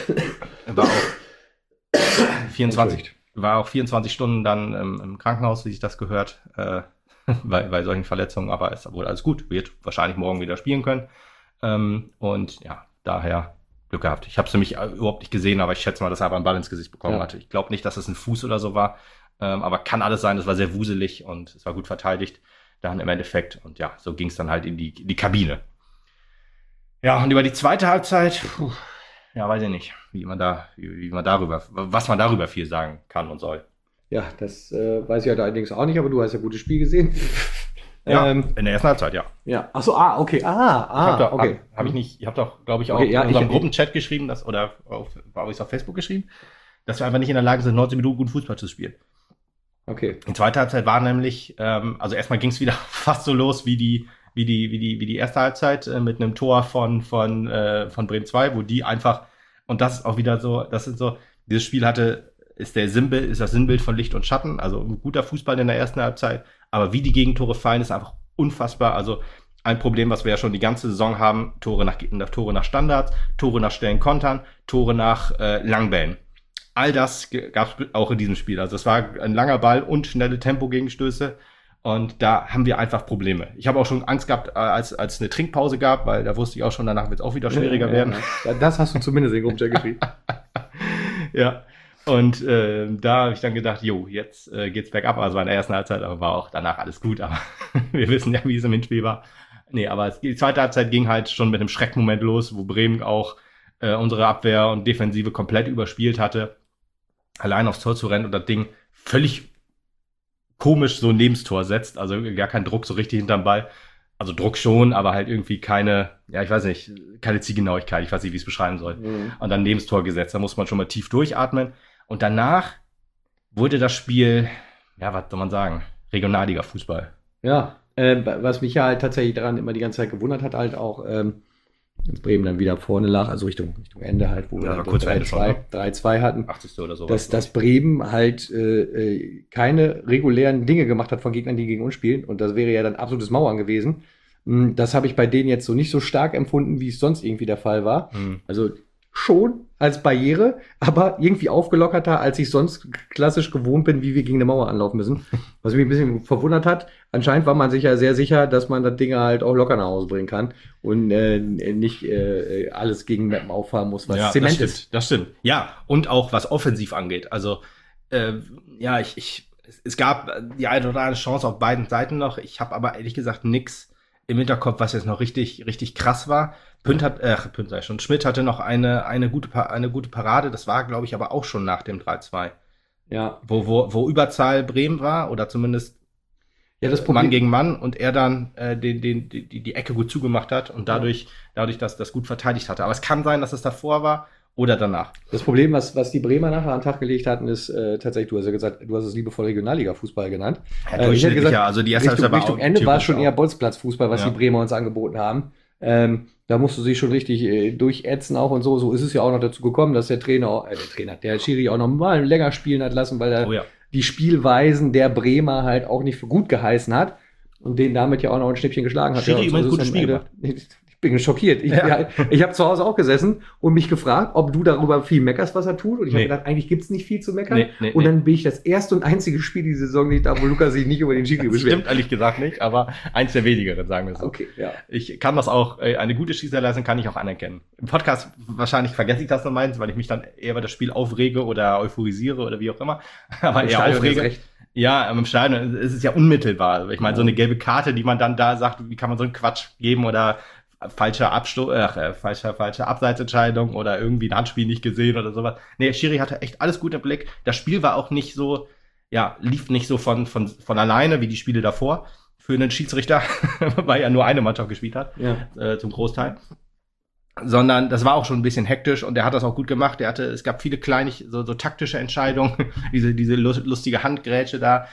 war auch 24 Stunden dann im Krankenhaus, wie sich das gehört, bei solchen Verletzungen, aber ist wohl alles gut, wird wahrscheinlich morgen wieder spielen können. Daher Glück gehabt. Ich habe es nämlich überhaupt nicht gesehen, aber ich schätze mal, dass er aber einen Ball ins Gesicht bekommen hatte. Ich glaube nicht, dass es ein Fuß oder so war, aber kann alles sein. Es war sehr wuselig und es war gut verteidigt dann im Endeffekt. Und so ging es dann halt in die Kabine. Ja, und über die zweite Halbzeit, weiß ich nicht, was man darüber viel sagen kann und soll. Ja, das weiß ich halt allerdings auch nicht, aber du hast ja gutes Spiel gesehen. Ja, in der ersten Halbzeit, Ja. Ach so, okay. Okay. Ich habe doch, glaube ich, auch in unserem Gruppenchat geschrieben, habe ich es auf Facebook geschrieben, dass wir einfach nicht in der Lage sind, 90 Minuten guten Fußball zu spielen. Okay. Die zweite Halbzeit war nämlich, erstmal ging es wieder fast so los wie die erste Halbzeit mit einem Tor von Bremen 2, wo die einfach, und das ist auch wieder so, dieses Spiel ist das Sinnbild von Licht und Schatten, also ein guter Fußball in der ersten Halbzeit, aber wie die Gegentore fallen, ist einfach unfassbar. Also ein Problem, was wir ja schon die ganze Saison haben. Tore nach Standards, Tore nach schnellen Kontern, Tore nach Langbällen. All das gab es auch in diesem Spiel. Also es war ein langer Ball und schnelle Tempogegenstöße. Und da haben wir einfach Probleme. Ich habe auch schon Angst gehabt, als es eine Trinkpause gab, weil da wusste ich auch schon, danach wird es auch wieder schwieriger werden. Ja, das hast du zumindest in den Gruppenchat geschrieben. Ja, und da habe ich dann gedacht, jetzt geht's bergab. Also in der ersten Halbzeit, aber war auch danach alles gut. Aber wir wissen ja, wie es im Hinspiel war. Nee, aber die zweite Halbzeit ging halt schon mit einem Schreckmoment los, wo Bremen auch unsere Abwehr und Defensive komplett überspielt hatte. Allein aufs Tor zu rennen und das Ding völlig komisch so neben das Tor setzt, also gar kein Druck so richtig hinterm Ball. Also Druck schon, aber halt irgendwie keine Zielgenauigkeit, ich weiß nicht, wie ich es beschreiben soll. Und dann neben das Tor gesetzt, da muss man schon mal tief durchatmen. Und danach wurde das Spiel, was soll man sagen, Regionalliga-Fußball. Ja, was mich ja halt tatsächlich daran immer die ganze Zeit gewundert hat, halt auch, als Bremen dann wieder vorne lag, also Richtung Ende halt, wo wir 3-2 hatten. 80. oder so. Dass Bremen halt keine regulären Dinge gemacht hat von Gegnern, die gegen uns spielen. Und das wäre ja dann absolutes Mauern gewesen. Das habe ich bei denen jetzt so nicht so stark empfunden, wie es sonst irgendwie der Fall war. Also schon als Barriere, aber irgendwie aufgelockerter, als ich sonst klassisch gewohnt bin, wie wir gegen eine Mauer anlaufen müssen. Was mich ein bisschen verwundert hat. Anscheinend war man sich ja sehr sicher, dass man das Ding halt auch locker nach Hause bringen kann und nicht alles gegen Mappen auffahren muss, was Zement ist. Das stimmt. Ja, und auch was offensiv angeht. Also, es gab die eine oder andere Chance auf beiden Seiten noch. Ich habe aber ehrlich gesagt nichts im Hinterkopf, was jetzt noch richtig, richtig krass war. Schmidt hatte noch eine gute Parade. Das war, glaube ich, aber auch schon nach dem 3-2. Ja. Wo Überzahl Bremen war, oder zumindest das Problem, Mann gegen Mann, und er dann die Ecke gut zugemacht hat und dadurch das gut verteidigt hatte. Aber es kann sein, dass es davor war oder danach. Das Problem, was die Bremer nachher an den Tag gelegt hatten, ist tatsächlich, du hast ja gesagt, du hast es liebevoll Regionalliga-Fußball genannt. Ja, ich hätte gesagt, also die erste Richtung Ende war es schon eher Bolzplatzfußball, was die Bremer uns angeboten haben. Da musst du sich schon richtig durchätzen auch und so. So ist es ja auch noch dazu gekommen, dass der Schiri auch noch mal länger spielen hat lassen, weil er die Spielweisen der Bremer halt auch nicht für gut geheißen hat und den damit ja auch noch ein Schnippchen geschlagen hat. Schiri immer ein gutes Spiel gemacht. Ich bin schockiert. Ich habe zu Hause auch gesessen und mich gefragt, ob du darüber viel meckerst, was er tut. Und ich habe gedacht, eigentlich gibt's nicht viel zu meckern. Und dann bin ich das erste und einzige Spiel die Saison nicht da, wo Lukas sich nicht über den Schiri beschwert. Stimmt ehrlich gesagt nicht, aber eins der wenigeren, sagen wir so. Okay, ja. Ich kann das auch, eine gute Schießerleistung kann ich auch anerkennen. Im Podcast wahrscheinlich vergesse ich das noch meins, weil ich mich dann eher über das Spiel aufrege oder euphorisiere oder wie auch immer. Aber eher aufrege. Ja, im Stadion ist es ja unmittelbar. Also ich meine, so eine gelbe Karte, die man dann da sagt, wie kann man so einen Quatsch geben oder falsche Abseitsentscheidung oder irgendwie ein Handspiel nicht gesehen oder sowas. Nee, Schiri hatte echt alles gut im Blick. Das Spiel war auch nicht so, lief nicht so von alleine wie die Spiele davor für einen Schiedsrichter, weil ja nur eine Mannschaft gespielt hat, zum Großteil. Sondern das war auch schon ein bisschen hektisch und er hat das auch gut gemacht. Es gab viele kleine, so taktische Entscheidungen, diese lustige Handgrätsche da,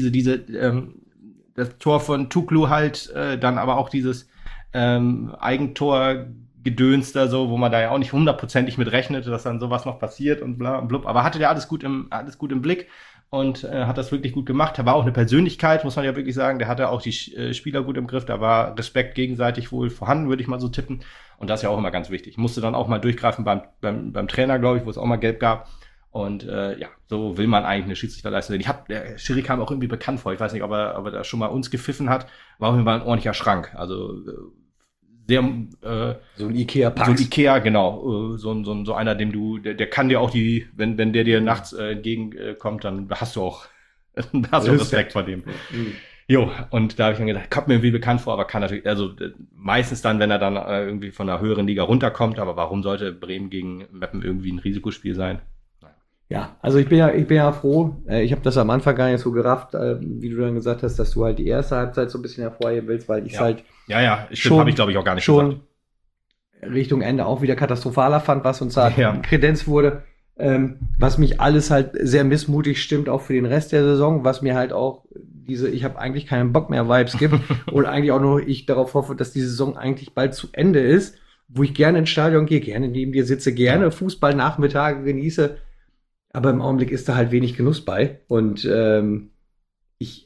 das Tor von Tuklu halt, dann aber auch dieses Eigentor-Gedöns da so, wo man da ja auch nicht 100%ig mit rechnete, dass dann sowas noch passiert und bla und blub. Aber hatte der alles gut im Blick und hat das wirklich gut gemacht. Er war auch eine Persönlichkeit, muss man ja wirklich sagen. Der hatte auch die Spieler gut im Griff. Da war Respekt gegenseitig wohl vorhanden, würde ich mal so tippen. Und das ist ja auch immer ganz wichtig. Musste dann auch mal durchgreifen beim Trainer, glaube ich, wo es auch mal Gelb gab. Und so will man eigentlich eine Schiedsrichterleistung sehen. Der Schiri kam auch irgendwie bekannt vor. Ich weiß nicht, ob er da schon mal uns gepfiffen hat. War auf jeden Fall ein ordentlicher Schrank. Also sehr so ein Ikea-Pax. So ein Ikea, genau. So einer, der kann dir auch wenn der dir nachts entgegenkommt, dann hast du auch Respekt vor dem. Jo, und da habe ich dann gedacht, kommt mir irgendwie bekannt vor, aber kann natürlich, also meistens dann, wenn er dann irgendwie von einer höheren Liga runterkommt, aber warum sollte Bremen gegen Meppen irgendwie ein Risikospiel sein? Ja, also ich bin ja froh. Ich habe das am Anfang gar nicht so gerafft, wie du dann gesagt hast, dass du halt die erste Halbzeit so ein bisschen hervorheben willst, weil ich halt schon, habe ich glaube ich auch gar nicht schon gesagt. Richtung Ende auch wieder katastrophaler fand, was uns da kredenzt wurde. Was mich alles halt sehr missmutig stimmt, auch für den Rest der Saison, was mir halt auch ich habe eigentlich keinen Bock mehr Vibes gibt und eigentlich auch nur ich darauf hoffe, dass die Saison eigentlich bald zu Ende ist, wo ich gerne ins Stadion gehe, gerne neben dir sitze, gerne Fußballnachmittage genieße. Aber im Augenblick ist da halt wenig Genuss bei. Und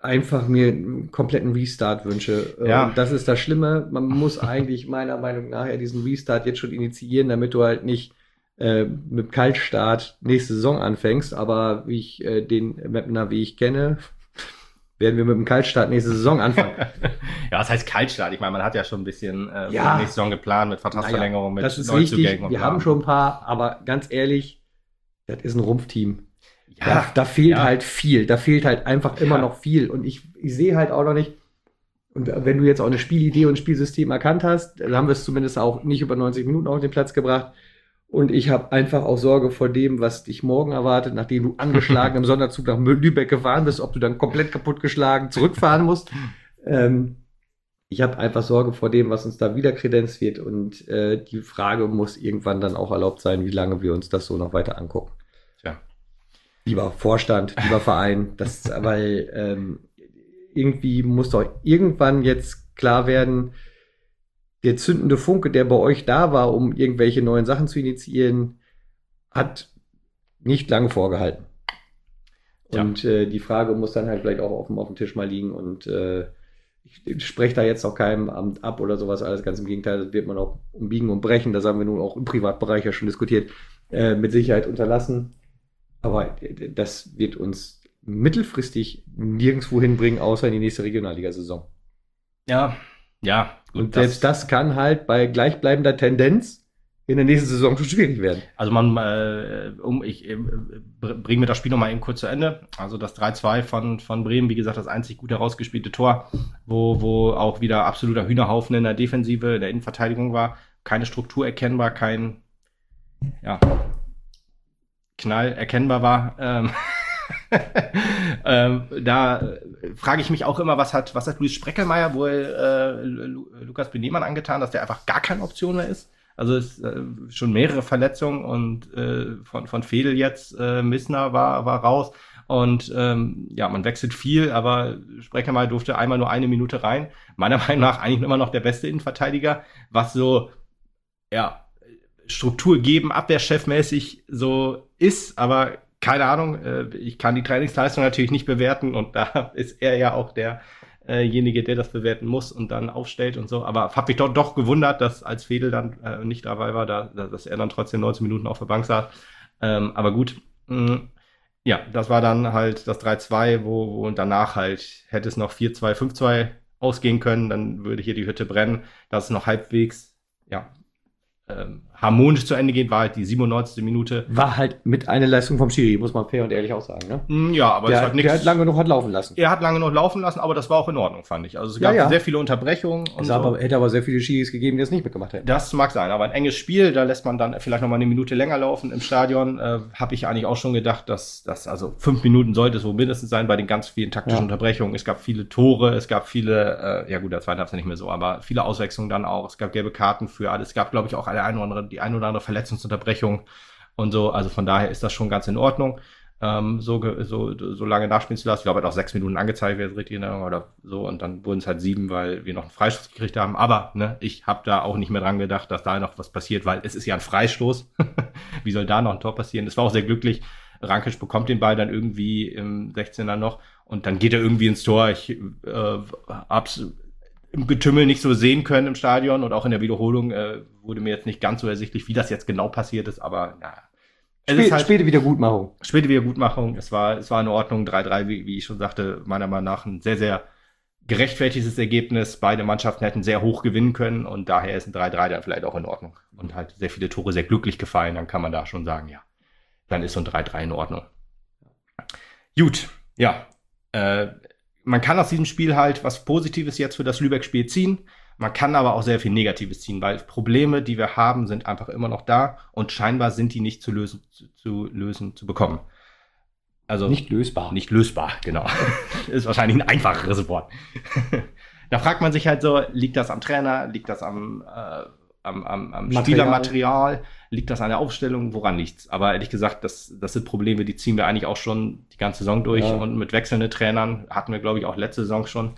einfach mir einen kompletten Restart wünsche. Ja. Und das ist das Schlimme. Man muss eigentlich meiner Meinung nach diesen Restart jetzt schon initiieren, damit du halt nicht mit Kaltstart nächste Saison anfängst. Aber wie ich den Mapner, wie ich kenne, werden wir mit dem Kaltstart nächste Saison anfangen. Ja, was heißt Kaltstart? Ich meine, man hat ja schon ein bisschen für die Ja. nächste Saison geplant mit Vertragsverlängerung, mit Das ist richtig. Neuzugängen und Wir bla. haben schon ein paar, aber ganz ehrlich, das ist ein Rumpfteam. Ja, Da fehlt ja. halt viel. Da fehlt halt einfach immer Ja. noch viel. Und ich sehe halt auch noch nicht, und wenn du jetzt auch eine Spielidee und ein Spielsystem erkannt hast, dann haben wir es zumindest auch nicht über 90 Minuten auf den Platz gebracht. Und ich habe einfach auch Sorge vor dem, was dich morgen erwartet, nachdem du angeschlagen im Sonderzug nach Lübeck gefahren bist, ob du dann komplett kaputtgeschlagen zurückfahren musst. Ich habe einfach Sorge vor dem, was uns da wieder kredenzt wird. Und die Frage muss irgendwann dann auch erlaubt sein, wie lange wir uns das so noch weiter angucken. Tja. Lieber Vorstand, lieber Verein, weil irgendwie muss doch irgendwann jetzt klar werden, der zündende Funke, der bei euch da war, um irgendwelche neuen Sachen zu initiieren, hat nicht lange vorgehalten. Ja. Und die Frage muss dann halt vielleicht auch auf dem Tisch mal liegen. Und ich spreche da jetzt auch keinem Amt ab oder sowas, alles ganz im Gegenteil, das wird man auch umbiegen und brechen, das haben wir nun auch im Privatbereich ja schon diskutiert, mit Sicherheit unterlassen. Aber das wird uns mittelfristig nirgendwo hinbringen, außer in die nächste Regionalliga-Saison. Ja. Gut, Und selbst das kann halt bei gleichbleibender Tendenz in der nächsten Saison schon schwierig werden. Also ich bringe mir das Spiel noch mal eben kurz zu Ende. Also das 3-2 von Bremen, wie gesagt, das einzig gut herausgespielte Tor, wo auch wieder absoluter Hühnerhaufen in der Defensive, in der Innenverteidigung war. Keine Struktur erkennbar, kein Knall erkennbar war. Da frage ich mich auch immer, was hat Luis Spreckelmeier wohl Lukas Benemann angetan, dass der einfach gar keine Option mehr ist. Also es schon mehrere Verletzungen und von Fedel jetzt, Missner war raus und man wechselt viel, aber Spreckelmeier durfte einmal nur 1 Minute rein. Meiner Meinung nach eigentlich immer noch der beste Innenverteidiger, was so Struktur geben, abwehrchefmäßig so ist, aber keine Ahnung, ich kann die Trainingsleistung natürlich nicht bewerten und da ist er ja auch derjenige, der das bewerten muss und dann aufstellt und so. Aber habe mich doch gewundert, dass als Fedel dann nicht dabei war, dass er dann trotzdem 19 Minuten auf der Bank saß. Aber gut, das war dann halt das 3-2, wo danach halt hätte es noch 4-2, 5-2 ausgehen können, dann würde hier die Hütte brennen. Das ist noch halbwegs, harmonisch zu Ende geht, war halt die 97. Minute. War halt mit einer Leistung vom Schiri, muss man fair und ehrlich auch sagen. Ne? Ja, aber es hat nichts. Der hat lange genug laufen lassen. Er hat lange noch laufen lassen, aber das war auch in Ordnung, fand ich. Also es gab sehr viele Unterbrechungen. Und hätte aber sehr viele Schiris gegeben, die das nicht mitgemacht hätten. Das mag sein, aber ein enges Spiel, da lässt man dann vielleicht noch mal 1 Minute länger laufen im Stadion. Habe ich eigentlich auch schon gedacht, dass also 5 Minuten sollte es wohl mindestens sein bei den ganz vielen taktischen Unterbrechungen. Es gab viele Tore, es gab viele, der zweite hab's ja nicht mehr so, aber viele Auswechslungen dann auch. Es gab gelbe Karten für alles. Es gab, glaube ich, auch die eine oder andere Verletzungsunterbrechung und so. Also von daher ist das schon ganz in Ordnung, so lange nachspielen zu lassen. Ich glaube, er hat auch 6 Minuten angezeigt, wäre es richtig in Erinnerung oder so. Und dann wurden es halt 7, weil wir noch einen Freistoß gekriegt haben. Aber ich habe da auch nicht mehr dran gedacht, dass da noch was passiert, weil es ist ja ein Freistoß. Wie soll da noch ein Tor passieren? Es war auch sehr glücklich. Rankic bekommt den Ball dann irgendwie im 16er noch und dann geht er irgendwie ins Tor. Ich hab's im Getümmel nicht so sehen können im Stadion und auch in der Wiederholung wurde mir jetzt nicht ganz so ersichtlich, wie das jetzt genau passiert ist, aber Späte Wiedergutmachung. Späte Wiedergutmachung. Es war in Ordnung. 3-3, wie ich schon sagte, meiner Meinung nach ein sehr, sehr gerechtfertigtes Ergebnis. Beide Mannschaften hätten sehr hoch gewinnen können und daher ist ein 3-3 dann vielleicht auch in Ordnung. Und halt sehr viele Tore sehr glücklich gefallen, dann kann man da schon sagen, ja, dann ist so ein 3-3 in Ordnung. Gut, man kann aus diesem Spiel halt was Positives jetzt für das Lübeck-Spiel ziehen. Man kann aber auch sehr viel Negatives ziehen, weil Probleme, die wir haben, sind einfach immer noch da und scheinbar sind die nicht zu bekommen. Also nicht lösbar. Nicht lösbar, genau. Ist wahrscheinlich ein einfacheres Wort. Da fragt man sich halt so, liegt das am Trainer, liegt das am Spielermaterial, liegt das an der Aufstellung, woran liegt's? Aber ehrlich gesagt, das sind Probleme, die ziehen wir eigentlich auch schon die ganze Saison durch und mit wechselnden Trainern hatten wir, glaube ich, auch letzte Saison schon.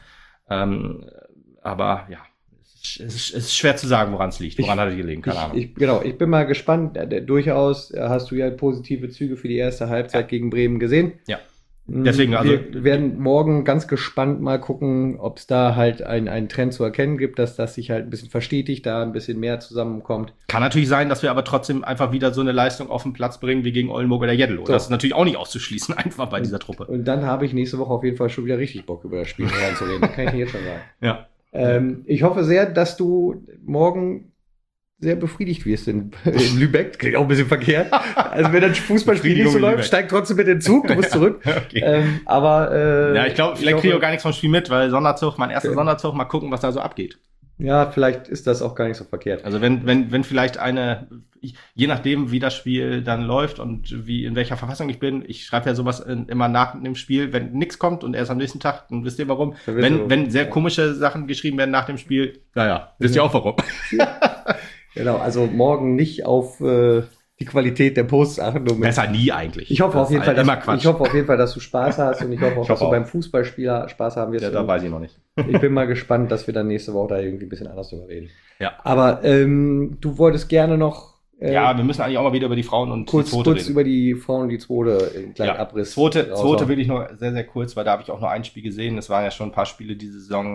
Aber es ist schwer zu sagen, woran es liegt. Woran hat es gelegen? Keine Ahnung. Ich bin mal gespannt. Durchaus hast du ja positive Züge für die erste Halbzeit gegen Bremen gesehen. Ja. Deswegen, also wir werden morgen ganz gespannt mal gucken, ob es da halt einen Trend zu erkennen gibt, dass das sich halt ein bisschen verstetigt, da ein bisschen mehr zusammenkommt. Kann natürlich sein, dass wir aber trotzdem einfach wieder so eine Leistung auf den Platz bringen wie gegen Oldenburg oder Jeddelo. So. Das ist natürlich auch nicht auszuschließen, einfach bei dieser Truppe. Und dann habe ich nächste Woche auf jeden Fall schon wieder richtig Bock, über das Spiel reinzureden. Das kann ich dir jetzt schon sagen. Ja. Ich hoffe sehr, dass du morgen sehr befriedigt wirst in Lübeck. Klingt auch ein bisschen verkehrt. Also wenn das Fußballspiel nicht so läuft, steig trotzdem mit dem Zug, du musst zurück. Okay. Ja, ich glaube, vielleicht kriege ich auch gar nichts vom Spiel mit, weil Sonderzug, mein erster Sonderzug, mal gucken, was da so abgeht. Ja, vielleicht ist das auch gar nicht so verkehrt. Also wenn vielleicht je nachdem, wie das Spiel dann läuft und in welcher Verfassung ich bin, ich schreibe ja sowas immer nach dem Spiel, wenn nichts kommt und erst am nächsten Tag, dann wisst ihr warum. Wenn sehr komische Sachen geschrieben werden nach dem Spiel, naja, wisst ihr auch warum. Genau, also morgen nicht auf die Qualität der Posts achten. Besser nie eigentlich. Ich hoffe auf jeden Fall, dass du Spaß hast und ich hoffe auch, dass du beim Fußballspieler Spaß haben wirst. Ja, da weiß ich noch nicht. Ich bin mal gespannt, dass wir dann nächste Woche da irgendwie ein bisschen anders drüber reden. Ja. Aber du wolltest gerne noch ja, wir müssen eigentlich auch mal wieder über die Frauen und die Zweite reden. Über die Frauen und die Zweite einen kleinen Abriss. Zweite will ich nur sehr, sehr kurz, weil da habe ich auch nur ein Spiel gesehen. Es waren ja schon ein paar Spiele diese Saison.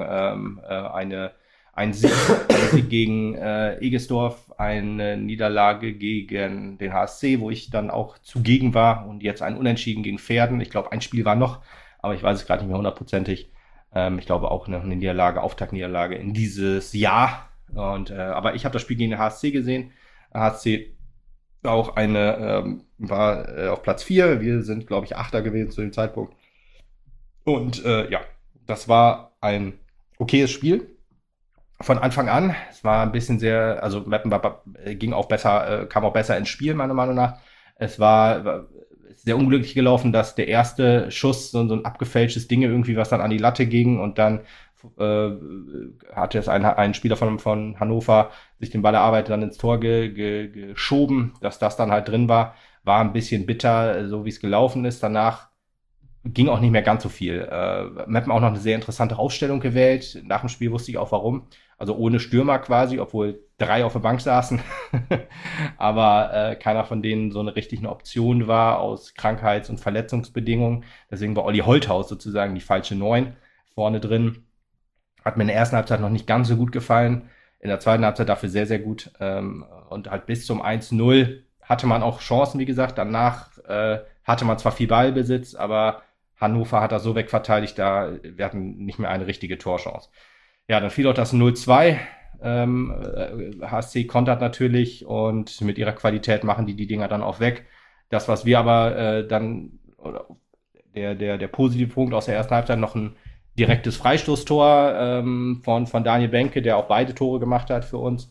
Ein Sieg gegen Egesdorf, eine Niederlage gegen den HSC, wo ich dann auch zugegen war und jetzt ein Unentschieden gegen Verden. Ich glaube, ein Spiel war noch, aber ich weiß es gerade nicht mehr hundertprozentig. Ich glaube auch eine Niederlage, Auftaktniederlage in dieses Jahr. Aber ich habe das Spiel gegen den HSC gesehen. HSC auch war auf Platz 4. Wir sind, glaube ich, Achter gewesen zu dem Zeitpunkt. Und das war ein okayes Spiel. Von Anfang an, es war ein bisschen Meppen kam auch besser ins Spiel, meiner Meinung nach. Es war sehr unglücklich gelaufen, dass der erste Schuss, so ein abgefälschtes Ding irgendwie, was dann an die Latte ging und dann hatte es ein Spieler von Hannover sich den Ball erarbeitet, dann ins Tor geschoben, dass das dann halt drin war ein bisschen bitter, so wie es gelaufen ist. Danach ging auch nicht mehr ganz so viel. Meppen auch noch eine sehr interessante Aufstellung gewählt. Nach dem Spiel wusste ich auch warum. Also ohne Stürmer quasi, obwohl 3 auf der Bank saßen. Aber keiner von denen so eine richtige Option war aus Krankheits- und Verletzungsbedingungen. Deswegen war Olli Holthaus sozusagen die falsche 9 vorne drin. Hat mir in der ersten Halbzeit noch nicht ganz so gut gefallen. In der zweiten Halbzeit dafür sehr, sehr gut. Und halt bis zum 1-0 hatte man auch Chancen, wie gesagt. Danach hatte man zwar viel Ballbesitz, aber Hannover hat das so wegverteidigt, wir hatten nicht mehr eine richtige Torchance. Ja, dann fiel auch das 0-2. HSC kontert natürlich und mit ihrer Qualität machen die Dinger dann auch weg. Das, was wir aber der positive Punkt aus der ersten Halbzeit, noch ein direktes Freistoßtor von Daniel Benke, der auch beide Tore gemacht hat für uns.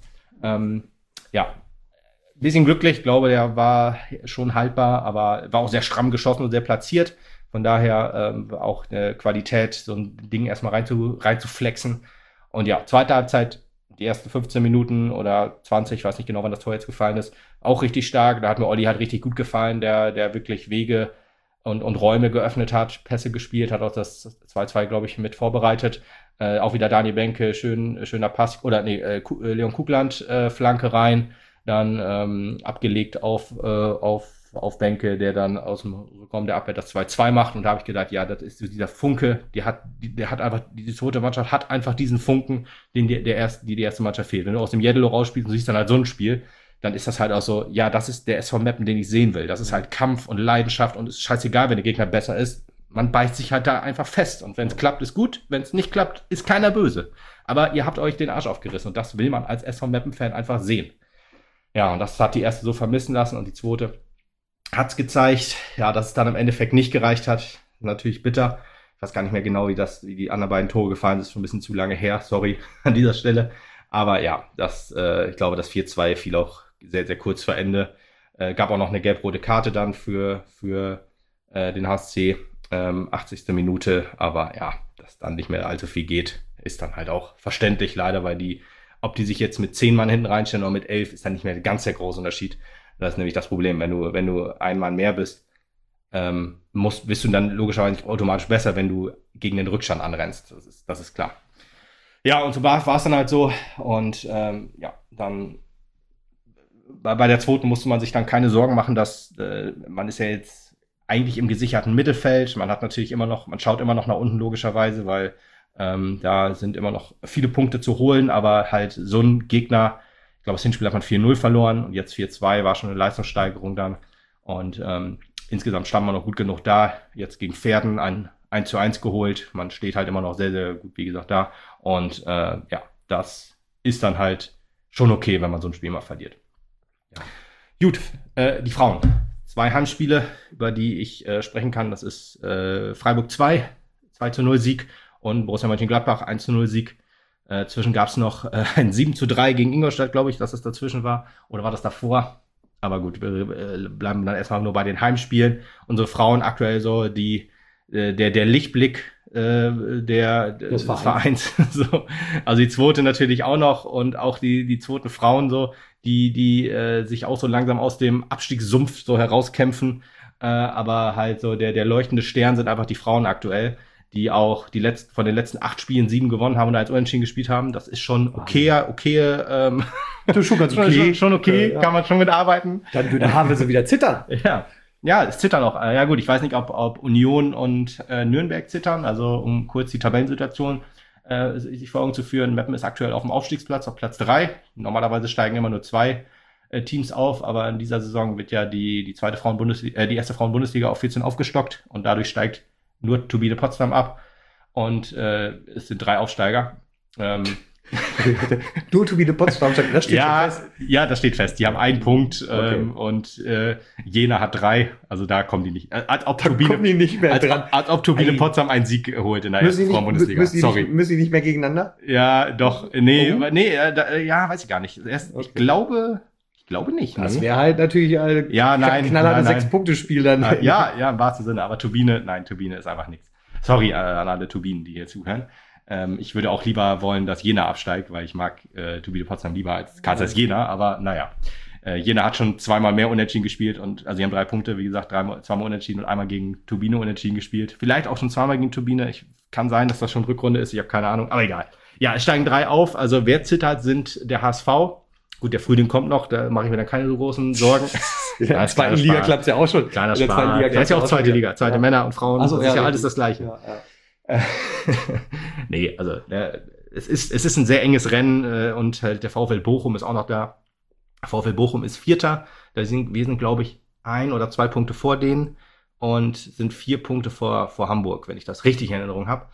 Bisschen glücklich, ich glaube, der war schon haltbar, aber war auch sehr stramm geschossen und sehr platziert. Von daher auch eine Qualität, so ein Ding erstmal reinzuflexen. Und ja, zweite Halbzeit, die ersten 15 Minuten oder 20, ich weiß nicht genau, wann das Tor jetzt gefallen ist, auch richtig stark. Da hat mir Olli halt richtig gut gefallen, der wirklich Wege und Räume geöffnet hat, Pässe gespielt, hat auch das 2-2, glaube ich, mit vorbereitet. Auch wieder Daniel Benke, schöner Pass, Leon Kugland, Flanke rein. Dann abgelegt auf Benke, der dann aus dem Rückraum der Abwehr das 2-2 macht. Und da habe ich gedacht, ja, das ist dieser Funke, die zweite Mannschaft hat einfach diesen Funken, den die erste Mannschaft fehlt. Wenn du aus dem Jeddelo rausspielst und siehst dann halt so ein Spiel, dann ist das halt auch so, ja, das ist der SV Meppen, den ich sehen will. Das ist halt Kampf und Leidenschaft und es ist scheißegal, wenn der Gegner besser ist. Man beißt sich halt da einfach fest. Und wenn es klappt, ist gut. Wenn es nicht klappt, ist keiner böse. Aber ihr habt euch den Arsch aufgerissen und das will man als SV Meppen-Fan einfach sehen. Ja, und das hat die erste so vermissen lassen und die zweite hat's gezeigt, ja, dass es dann im Endeffekt nicht gereicht hat. Natürlich bitter. Ich weiß gar nicht mehr genau, wie die anderen beiden Tore gefallen sind. Ist schon ein bisschen zu lange her. Sorry an dieser Stelle. Aber ja, ich glaube, das 4-2 fiel auch sehr, sehr kurz vor Ende. Gab auch noch eine gelb-rote Karte dann für den HSC. 80. Minute. Aber ja, dass dann nicht mehr allzu viel geht, ist dann halt auch verständlich leider, weil ob die sich jetzt mit 10 Mann hinten reinstellen oder mit 11, ist dann nicht mehr ganz der große Unterschied. Das ist nämlich das Problem. Wenn du ein Mann mehr bist, bist du dann logischerweise nicht automatisch besser, wenn du gegen den Rückstand anrennst. Das ist klar. Ja, und so war es dann halt so. Und dann bei der zweiten musste man sich dann keine Sorgen machen, dass man ist ja jetzt eigentlich im gesicherten Mittelfeld. Man schaut immer noch nach unten logischerweise, weil da sind immer noch viele Punkte zu holen, aber halt so ein Gegner, ich glaube, das Hinspiel hat man 4-0 verloren und jetzt 4-2 war schon eine Leistungssteigerung dann. Und insgesamt stand man noch gut genug da. Jetzt gegen Verden ein 1:1 geholt. Man steht halt immer noch sehr, sehr gut, wie gesagt, da. Und das ist dann halt schon okay, wenn man so ein Spiel mal verliert. Ja. Gut, die Frauen. 2 Heimspiele, über die ich sprechen kann. Das ist Freiburg 2:0 Sieg und Borussia Mönchengladbach 1:0 Sieg. Zwischen gab es noch ein 7:3 gegen Ingolstadt, glaube ich, dass es dazwischen war. Oder war das davor? Aber gut, wir bleiben dann erstmal nur bei den Heimspielen. Unsere Frauen aktuell so der Lichtblick des Vereins. So. Also die zweite natürlich auch noch und auch die zweiten Frauen so, die sich auch so langsam aus dem Abstiegssumpf so herauskämpfen. Aber halt so der leuchtende Stern sind einfach die Frauen aktuell, die auch von den letzten 8 Spielen 7 gewonnen haben und 1 Unentschieden gespielt haben. Das ist schon okay. Das ist schon ganz okay. Schon okay, ja. Kann man schon mitarbeiten. Dann haben wir sie wieder zittern. Ja, es zittern auch. Ja gut, ich weiß nicht, ob Union und Nürnberg zittern. Also um kurz die Tabellensituation sich vor Augen zu führen. Meppen ist aktuell auf dem Aufstiegsplatz, auf Platz 3. Normalerweise steigen immer nur 2 Teams auf, aber in dieser Saison wird ja die erste Frauenbundesliga auf 14 aufgestockt und dadurch steigt nur Turbine Potsdam ab und es sind 3 Aufsteiger. Nur Turbine Potsdam, das steht fest. Ja, das steht fest. Die haben 1 Punkt und Jena hat 3. Also da kommen die nicht. Als ob Turbine Potsdam einen Sieg holt in der ersten Frauenbundesliga. Müssen die nicht mehr gegeneinander? Ja, doch. Weiß ich gar nicht. Ich glaube nicht. Das wäre halt natürlich ein knallhartes 6-Punkte-Spiel dann. Ja, im wahrsten Sinne. Aber Turbine ist einfach nichts. Sorry an alle Turbinen, die hier zuhören. Ich würde auch lieber wollen, dass Jena absteigt, weil ich mag Turbine Potsdam lieber als KSS Jena. Aber naja, Jena hat schon 2-mal mehr Unentschieden gespielt. Also sie haben 3 Punkte, wie gesagt, 2-mal Unentschieden und einmal gegen Turbine Unentschieden gespielt. Vielleicht auch schon 2-mal gegen Turbine. Kann sein, dass das schon Rückrunde ist. Ich habe keine Ahnung. Aber egal. Ja, es steigen 3 auf. Also wer zittert, sind der HSV. Gut, der Frühling kommt noch, da mache ich mir dann keine so großen Sorgen. In der zweiten Liga klappt es ja auch schon. Kleiner Spaß. Das ist ja auch zweite Liga. Zweite Männer und Frauen. Also, das ist ja alles das Gleiche. Ja. Nee, also es ist ein sehr enges Rennen und halt der VfL Bochum ist auch noch da. VfL Bochum ist 4. Wir sind, glaube ich, 1 oder 2 Punkte vor denen und sind 4 Punkte vor Hamburg, wenn ich das richtig in Erinnerung habe.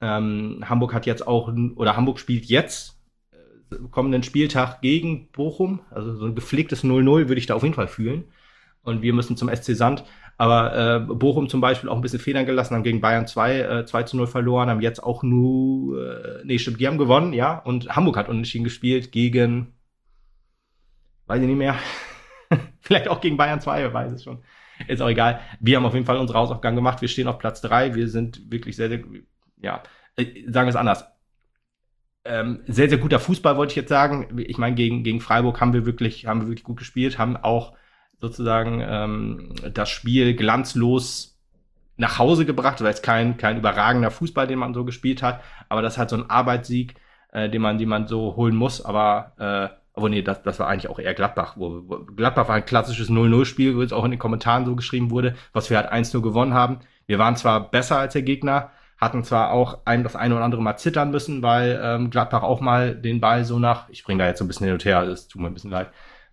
Hamburg spielt jetzt kommenden Spieltag gegen Bochum, also so ein gepflegtes 0-0 würde ich da auf jeden Fall fühlen. Und wir müssen zum SC Sand. Aber Bochum zum Beispiel auch ein bisschen Federn gelassen, haben gegen Bayern 2:0 verloren, haben jetzt auch die haben gewonnen, ja. Und Hamburg hat unentschieden gespielt gegen, weiß ich nicht mehr, vielleicht auch gegen Bayern 2, wer weiß es schon. Ist auch egal. Wir haben auf jeden Fall unsere Hausaufgaben gemacht. Wir stehen auf Platz 3. Wir sind wirklich sehr, sehr, sagen wir es anders. Sehr, sehr guter Fußball, wollte ich jetzt sagen. Ich meine, gegen Freiburg haben wir wirklich gut gespielt, haben auch sozusagen das Spiel glanzlos nach Hause gebracht. Das war jetzt kein überragender Fußball, den man so gespielt hat, aber das ist halt so ein Arbeitssieg, den man so holen muss. Aber das war eigentlich auch eher Gladbach. Gladbach war ein klassisches 0-0-Spiel, wo es auch in den Kommentaren so geschrieben wurde, was wir halt 1-0 gewonnen haben. Wir waren zwar besser als der Gegner, hatten zwar auch das eine oder andere Mal zittern müssen, weil Gladbach auch mal den Ball so ich springe da jetzt so ein bisschen hin und her, das tut mir ein bisschen leid,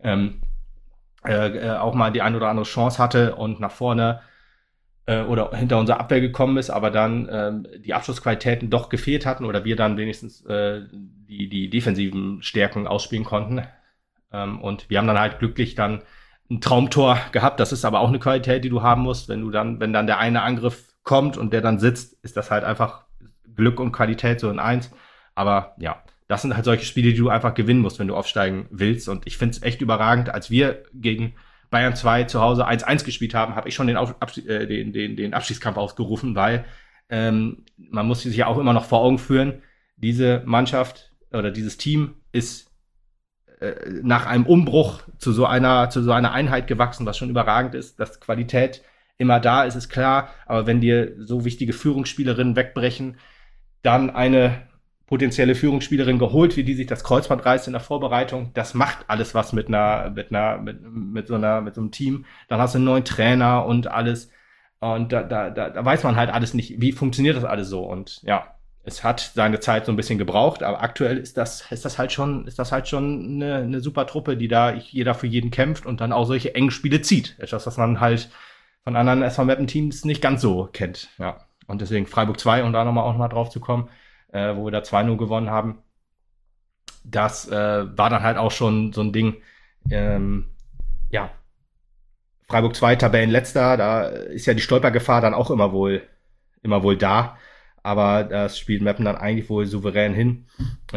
auch mal die eine oder andere Chance hatte und nach vorne oder hinter unserer Abwehr gekommen ist, aber dann die Abschlussqualitäten doch gefehlt hatten oder wir dann wenigstens die defensiven Stärken ausspielen konnten. Und wir haben dann halt glücklich dann ein Traumtor gehabt. Das ist aber auch eine Qualität, die du haben musst. Wenn dann der eine Angriff kommt und der dann sitzt, ist das halt einfach Glück und Qualität so in eins. Aber ja, das sind halt solche Spiele, die du einfach gewinnen musst, wenn du aufsteigen willst. Und ich finde es echt überragend. Als wir gegen Bayern 2 zu Hause 1-1 gespielt haben, habe ich schon den Abstiegskampf ausgerufen, weil man muss sich ja auch immer noch vor Augen führen, diese Mannschaft oder dieses Team ist nach einem Umbruch zu so einer Einheit gewachsen, was schon überragend ist, dass Qualität immer da ist, ist klar, aber wenn dir so wichtige Führungsspielerinnen wegbrechen, dann eine potenzielle Führungsspielerin geholt, wie die sich das Kreuzband reißt in der Vorbereitung, das macht alles was mit so einem Team. Dann hast du einen neuen Trainer und alles. Und da weiß man halt alles nicht, wie funktioniert das alles so. Und ja, es hat seine Zeit so ein bisschen gebraucht, aber aktuell ist das halt schon eine super Truppe, die da jeder für jeden kämpft und dann auch solche engen Spiele zieht. Etwas, was man halt von anderen SV Meppen-Teams nicht ganz so kennt. Ja. Und deswegen Freiburg 2, um da auch noch mal drauf zu kommen, wo wir da 2-0 gewonnen haben. Das war dann halt auch schon so ein Ding, ja, Freiburg 2, Tabellenletzter, da ist ja die Stolpergefahr dann auch immer wohl da. Aber das spielt Meppen dann eigentlich wohl souverän hin.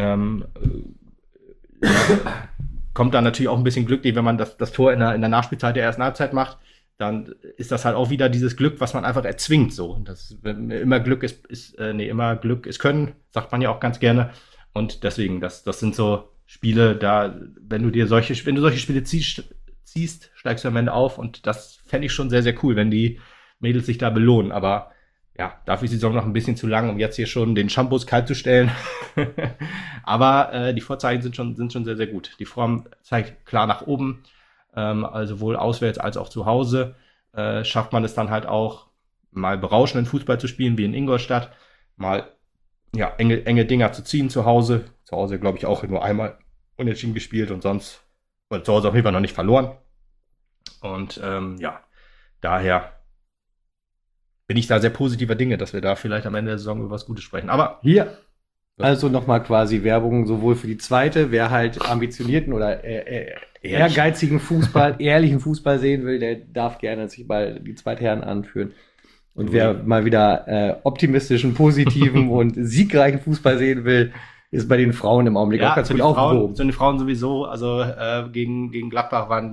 Kommt dann natürlich auch ein bisschen glücklich, wenn man das Tor in der Nachspielzeit der ersten Halbzeit macht. Dann ist das halt auch wieder dieses Glück, was man einfach erzwingt. So, immer Glück immer Glück ist Können, sagt man ja auch ganz gerne. Und deswegen, das sind so Spiele, da, wenn du solche Spiele ziehst, steigst du am Ende auf. Und das fände ich schon sehr, sehr cool, wenn die Mädels sich da belohnen. Aber ja, dafür ist die Saison noch ein bisschen zu lang, um jetzt hier schon den Shampoos kalt zu stellen. Aber die Vorzeichen sind schon sehr, sehr gut. Die Form zeigt klar nach oben, also sowohl auswärts als auch zu Hause. Schafft man es dann halt auch, mal berauschenden Fußball zu spielen, wie in Ingolstadt. Mal ja, enge Dinger zu ziehen zu Hause. Zu Hause, glaube ich, auch nur einmal unentschieden gespielt und sonst zu Hause auf jeden Fall noch nicht verloren. Und ja, daher bin ich da sehr positiver Dinge, dass wir da vielleicht am Ende der Saison über was Gutes sprechen. Aber hier, also nochmal quasi Werbung sowohl für die zweite, wer halt ambitionierten oder ehrgeizigen Fußball, ehrlichen Fußball sehen will, der darf gerne sich mal die Zweitherren anführen. Und wer mal wieder optimistischen, positiven und siegreichen Fußball sehen will, ist bei den Frauen im Augenblick ja, auch ganz gut aufgehoben. Zu den Frauen sowieso, also gegen Gladbach waren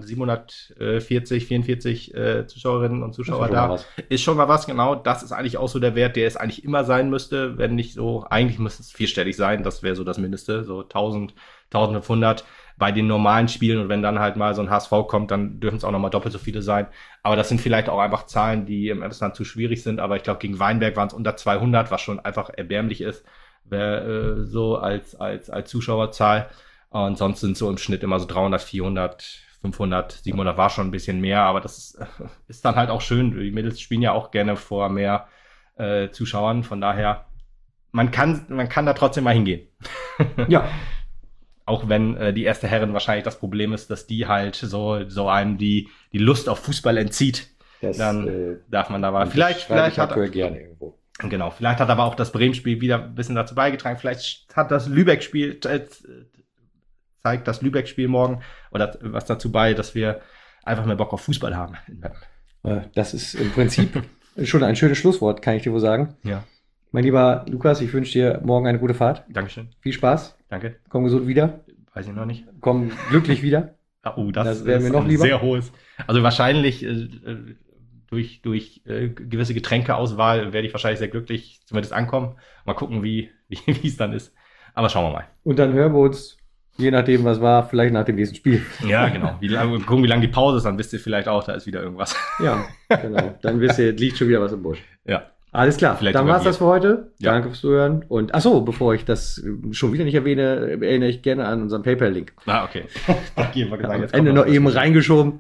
744 Zuschauerinnen und Zuschauer da. Ist schon mal was, genau. Das ist eigentlich auch so der Wert, der es eigentlich immer sein müsste, wenn nicht so, eigentlich müsste es vierstellig sein, das wäre so das Mindeste, so 1000, 1500 bei den normalen Spielen und wenn dann halt mal so ein HSV kommt, dann dürfen es auch nochmal doppelt so viele sein. Aber das sind vielleicht auch einfach Zahlen, die im Emsland zu schwierig sind, aber ich glaube, gegen Weinberg waren es unter 200, was schon einfach erbärmlich ist. So als Zuschauerzahl. Und sonst sind so im Schnitt immer so 300, 400, 500, 700 war schon ein bisschen mehr, aber das ist dann halt auch schön. Die Mädels spielen ja auch gerne vor mehr Zuschauern, von daher, man kann da trotzdem mal hingehen. Ja. Auch wenn die erste Herren wahrscheinlich das Problem ist, dass die halt so einem die Lust auf Fußball entzieht. Dann darf man da mal. Vielleicht hat er gerne irgendwo. Genau, vielleicht hat aber auch das Bremen-Spiel wieder ein bisschen dazu beigetragen. Vielleicht hat das Lübeck-Spiel, zeigt das Lübeck-Spiel morgen oder was dazu bei, dass wir einfach mehr Bock auf Fußball haben. Das ist im Prinzip schon ein schönes Schlusswort, kann ich dir wohl sagen. Ja. Mein lieber Lukas, ich wünsche dir morgen eine gute Fahrt. Dankeschön. Viel Spaß. Danke. Komm gesund wieder. Weiß ich noch nicht. Komm glücklich wieder. Oh, das wäre mir noch lieber. Sehr hohes. Also wahrscheinlich durch gewisse Getränkeauswahl werde ich wahrscheinlich sehr glücklich zumindest ankommen. Mal gucken, wie es dann ist. Aber schauen wir mal. Und dann hören wir uns, je nachdem, was war, vielleicht nach dem nächsten Spiel. Ja, genau. Gucken, wie lange die Pause ist, dann wisst ihr vielleicht auch, da ist wieder irgendwas. Ja, genau. Dann wisst ihr, liegt schon wieder was im Busch. Ja. Alles klar, vielleicht dann war's das für heute. Ja. Danke fürs Zuhören. Und achso, bevor ich das schon wieder nicht erwähne, erinnere ich gerne an unseren PayPal-Link. Ah, okay. Am Ende noch eben reingeschoben.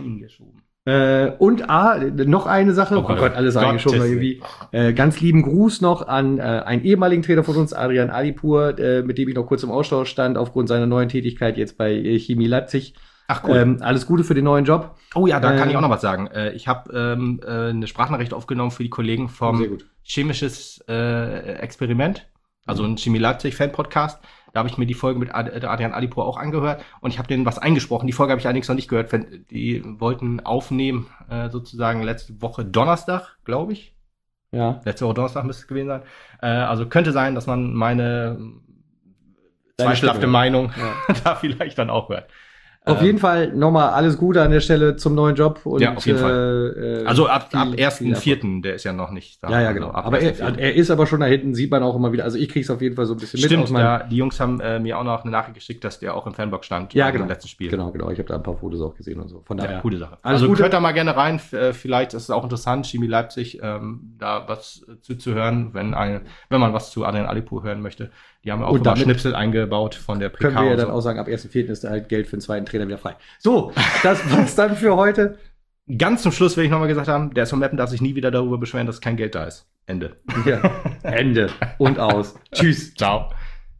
Und noch eine Sache. Oh Gott, alles reingeschoben irgendwie. Ganz lieben Gruß noch an einen ehemaligen Trainer von uns, Adrian Alipur, mit dem ich noch kurz im Austausch stand, aufgrund seiner neuen Tätigkeit jetzt bei Chemie Leipzig. Ach cool. Alles Gute für den neuen Job. Oh ja, da kann ich auch noch was sagen. Ich habe eine Sprachnachricht aufgenommen für die Kollegen vom Chemisches Experiment, also ein Chemie Leipzig Fan-Podcast. Da habe ich mir die Folge mit Adrian Alipur auch angehört und ich habe denen was eingesprochen. Die Folge habe ich allerdings noch nicht gehört. Die wollten aufnehmen, sozusagen letzte Woche Donnerstag, glaube ich. Ja. Letzte Woche Donnerstag müsste es gewesen sein. Also könnte sein, dass man meine zweifelhafte Meinung da vielleicht dann auch hört. Auf jeden Fall nochmal alles Gute an der Stelle zum neuen Job. Und, ja, auf jeden Fall. Also ab 1.4., der ist ja noch nicht da. Ja, genau. Aber er ist aber schon da hinten, sieht man auch immer wieder. Also ich krieg's auf jeden Fall so ein bisschen mit. Stimmt, ja. Die Jungs haben mir auch noch eine Nachricht geschickt, dass der auch im Fanblock stand. Ja, genau. Im letzten Spiel. Genau. Ich habe da ein paar Fotos auch gesehen und so. Von daher. Ja, coole Sache. Also hört da mal gerne rein. Vielleicht ist es auch interessant, Chemie Leipzig, da was zu hören, wenn man was zu Adrian Alipur hören möchte. Die haben auch ein paar Schnipsel eingebaut von der PK. Können wir ja dann auch sagen, ab 1.4. ist halt Geld für den zweiten Trainer wieder frei. So, das war's dann für heute. Ganz zum Schluss will ich nochmal gesagt haben, der SV Meppen darf sich nie wieder darüber beschweren, dass kein Geld da ist. Ende. Ja. Ende. Und aus. Tschüss. Ciao.